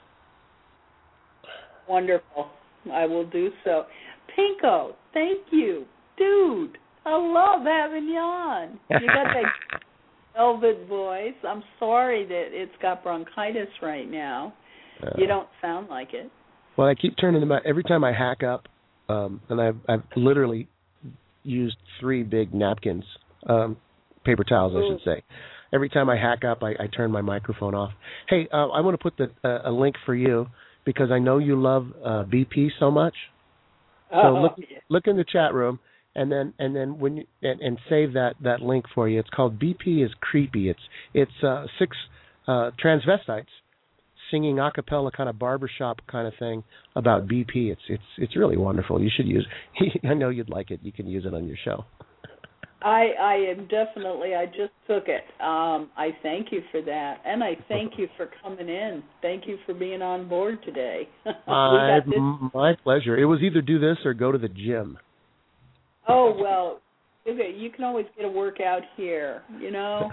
Wonderful. I will do so. Pinko, thank you. Dude, I love having you on. You got that velvet voice. I'm sorry that it's got bronchitis right now. Uh, you don't sound like it. Well, I keep turning them out. Every time I hack up, um, and I've, I've literally used three big napkins, um, paper towels, I should say. Every time I hack up, I, I turn my microphone off. Hey, uh, I want to put the, uh, a link for you because I know you love uh, B P so much. So oh, look, yeah. look in the chat room. And then, and then when you, and, and save that, that link for you. It's called B P is Creepy. It's it's uh, six uh, transvestites singing a cappella kind of barbershop kind of thing about B P. It's it's it's really wonderful. You should use. I know you'd like it. You can use it on your show. I I am definitely. I just took it. Um, I thank you for that, and I thank you for coming in. Thank you for being on board today. my, my pleasure. It was either do this or go to the gym. Oh, well, okay, you can always get a workout here, you know?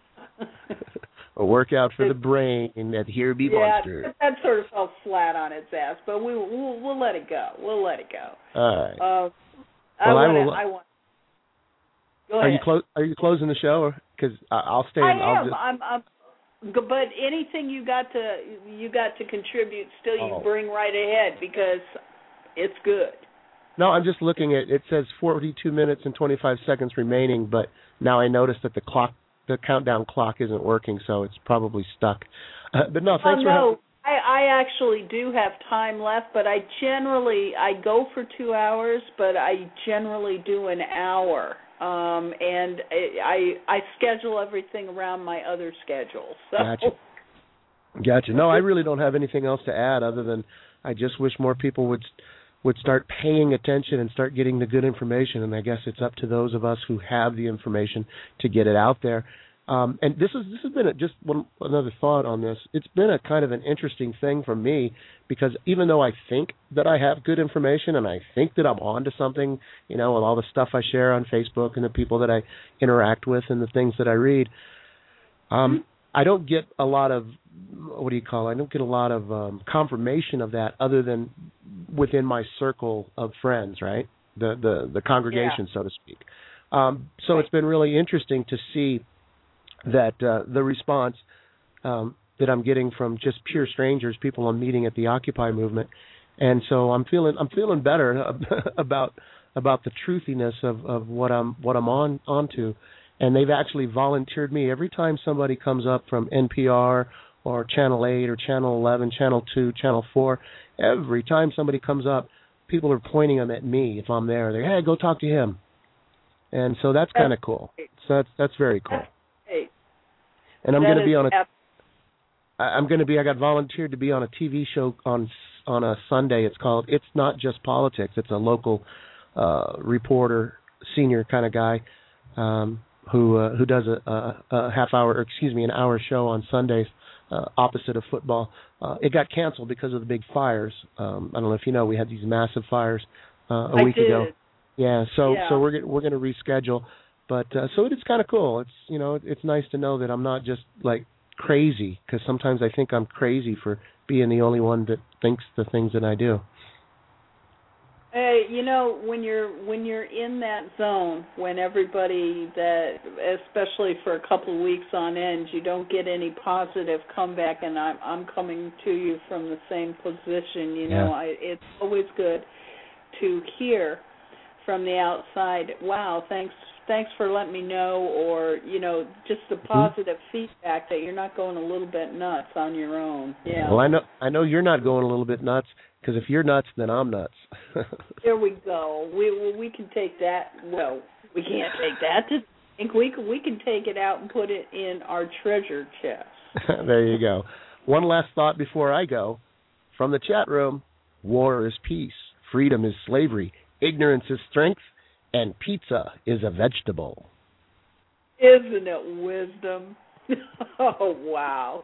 A workout for the brain at Here Be yeah, Monsters. Yeah, that sort of fell flat on its ass, but we, we'll, we'll let it go. We'll let it go. All right. Uh, well, I, I, wanna, will, I want. Go are ahead. you clo- Are you closing the show? Because I'll stay. I in, I'll am. just... I'm, I'm. But anything you got to you got to contribute, still you oh. bring right ahead because it's good. No, I'm just looking at it. Says forty-two minutes and twenty-five seconds remaining, but now I noticed that the clock, the countdown clock, isn't working, so it's probably stuck. Uh, but no, thanks oh, for no. having. I, I actually do have time left, but I generally I go for two hours, but I generally do an hour, um, and I I schedule everything around my other schedules. So. Gotcha. Gotcha. No, I really don't have anything else to add other than I just wish more people would. would start paying attention and start getting the good information, and I guess it's up to those of us who have the information to get it out there. Um, and this is this has been a, just one another thought on this. It's been a kind of an interesting thing for me because even though I think that I have good information and I think that I'm onto something, you know, with all the stuff I share on Facebook and the people that I interact with and the things that I read, um, mm-hmm. I don't get a lot of what do you call it? I don't get a lot of um, confirmation of that other than within my circle of friends, right? The the, the congregation, yeah. so to speak. Um, so right. It's been really interesting to see that uh, the response um, that I'm getting from just pure strangers, people I'm meeting at the Occupy movement, and so I'm feeling I'm feeling better about about the truthiness of, of what I'm what I'm on onto, and they've actually volunteered me every time somebody comes up from N P R or Channel eight or Channel eleven, Channel two, Channel four. Every time somebody comes up, people are pointing them at me if I'm there. They're, hey, go talk to him. And so that's kind of cool. So that's that's very cool. And I'm going to be on a. I'm going to be. I got volunteered to be on a T V show on on a Sunday. It's called It's Not Just Politics. It's a local uh, reporter, senior kind of guy, um, who uh, who does a, a, a half hour, or excuse me, an hour show on Sundays, uh, opposite of football. Uh, it got canceled because of the big fires. Um, I don't know if you know, we had these massive fires uh, a I week did. ago. Yeah, so yeah. so we're we're going to reschedule, but uh, so it's kind of cool. It's you know it's nice to know that I'm not just like crazy, because sometimes I think I'm crazy for being the only one that thinks the things that I do. Hey, you know, when you're when you're in that zone, when everybody that, especially for a couple of weeks on end, you don't get any positive comeback, and I'm I'm coming to you from the same position. You know, yeah. I, it's always good to hear from the outside, wow, thanks thanks for letting me know, or, you know, just the positive mm-hmm. feedback that you're not going a little bit nuts on your own. Yeah. Well, I know I know you're not going a little bit nuts, because if you're nuts, then I'm nuts. There we go. We we can take that. Well, we can't take that to think. We can, we can take it out and put it in our treasure chest. There you go. One last thought before I go. From the chat room, war is peace, freedom is slavery, ignorance is strength, and pizza is a vegetable. Isn't it wisdom? Oh, wow.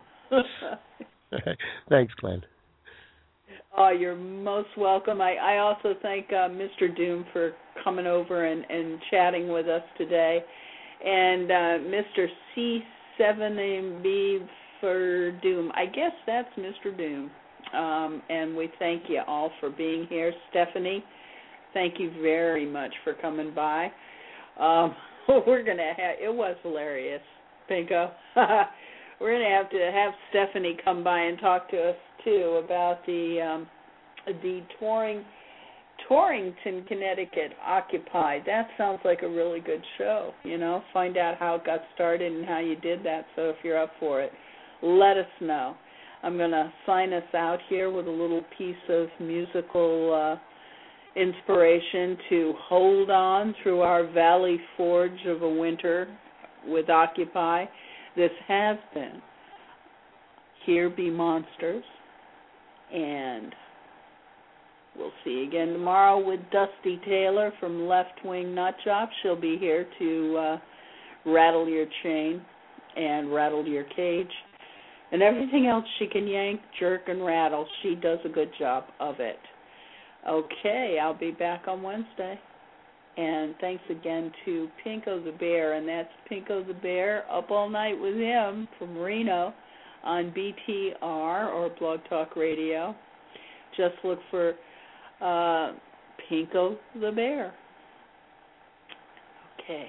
Thanks, Glenn. Oh, you're most welcome. I, I also thank uh, Mister Doom for coming over and, and chatting with us today. And uh, Mister C seven M B for Doom. I guess that's Mister Doom. Um, and we thank you all for being here. Stephanie, thank you very much for coming by. Um, we're going to have, it was hilarious, Pinko. We're going to have to have Stephanie come by and talk to us, too, about the um, the touring, Torrington, Connecticut, Occupy. That sounds like a really good show, you know. Find out how it got started and how you did that. So if you're up for it, let us know. I'm going to sign us out here with a little piece of musical uh, inspiration to hold on through our Valley Forge of a winter with Occupy. This has been Here Be Monsters, and we'll see you again tomorrow with Dusty Taylor from Left Wing Nut Job. She'll be here to uh, rattle your chain and rattle your cage. And everything else she can yank, jerk, and rattle, she does a good job of it. Okay, I'll be back on Wednesday. And thanks again to Pinko the Bear, and that's Pinko the Bear, Up All Night with him from Reno on B T R or Blog Talk Radio. Just look for uh, Pinko the Bear. Okay.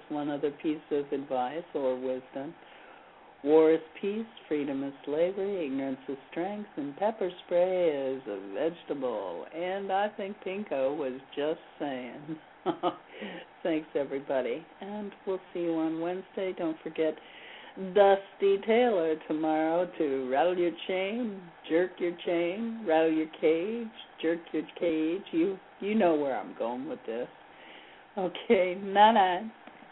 one other piece of advice or wisdom. War is peace, freedom is slavery, ignorance is strength, and pepper spray is a vegetable. And I think Pinko was just saying. Thanks, everybody. And we'll see you on Wednesday. Don't forget Dusty Taylor tomorrow to rattle your chain, jerk your chain, rattle your cage, jerk your cage. You, you know where I'm going with this. Okay, night-night.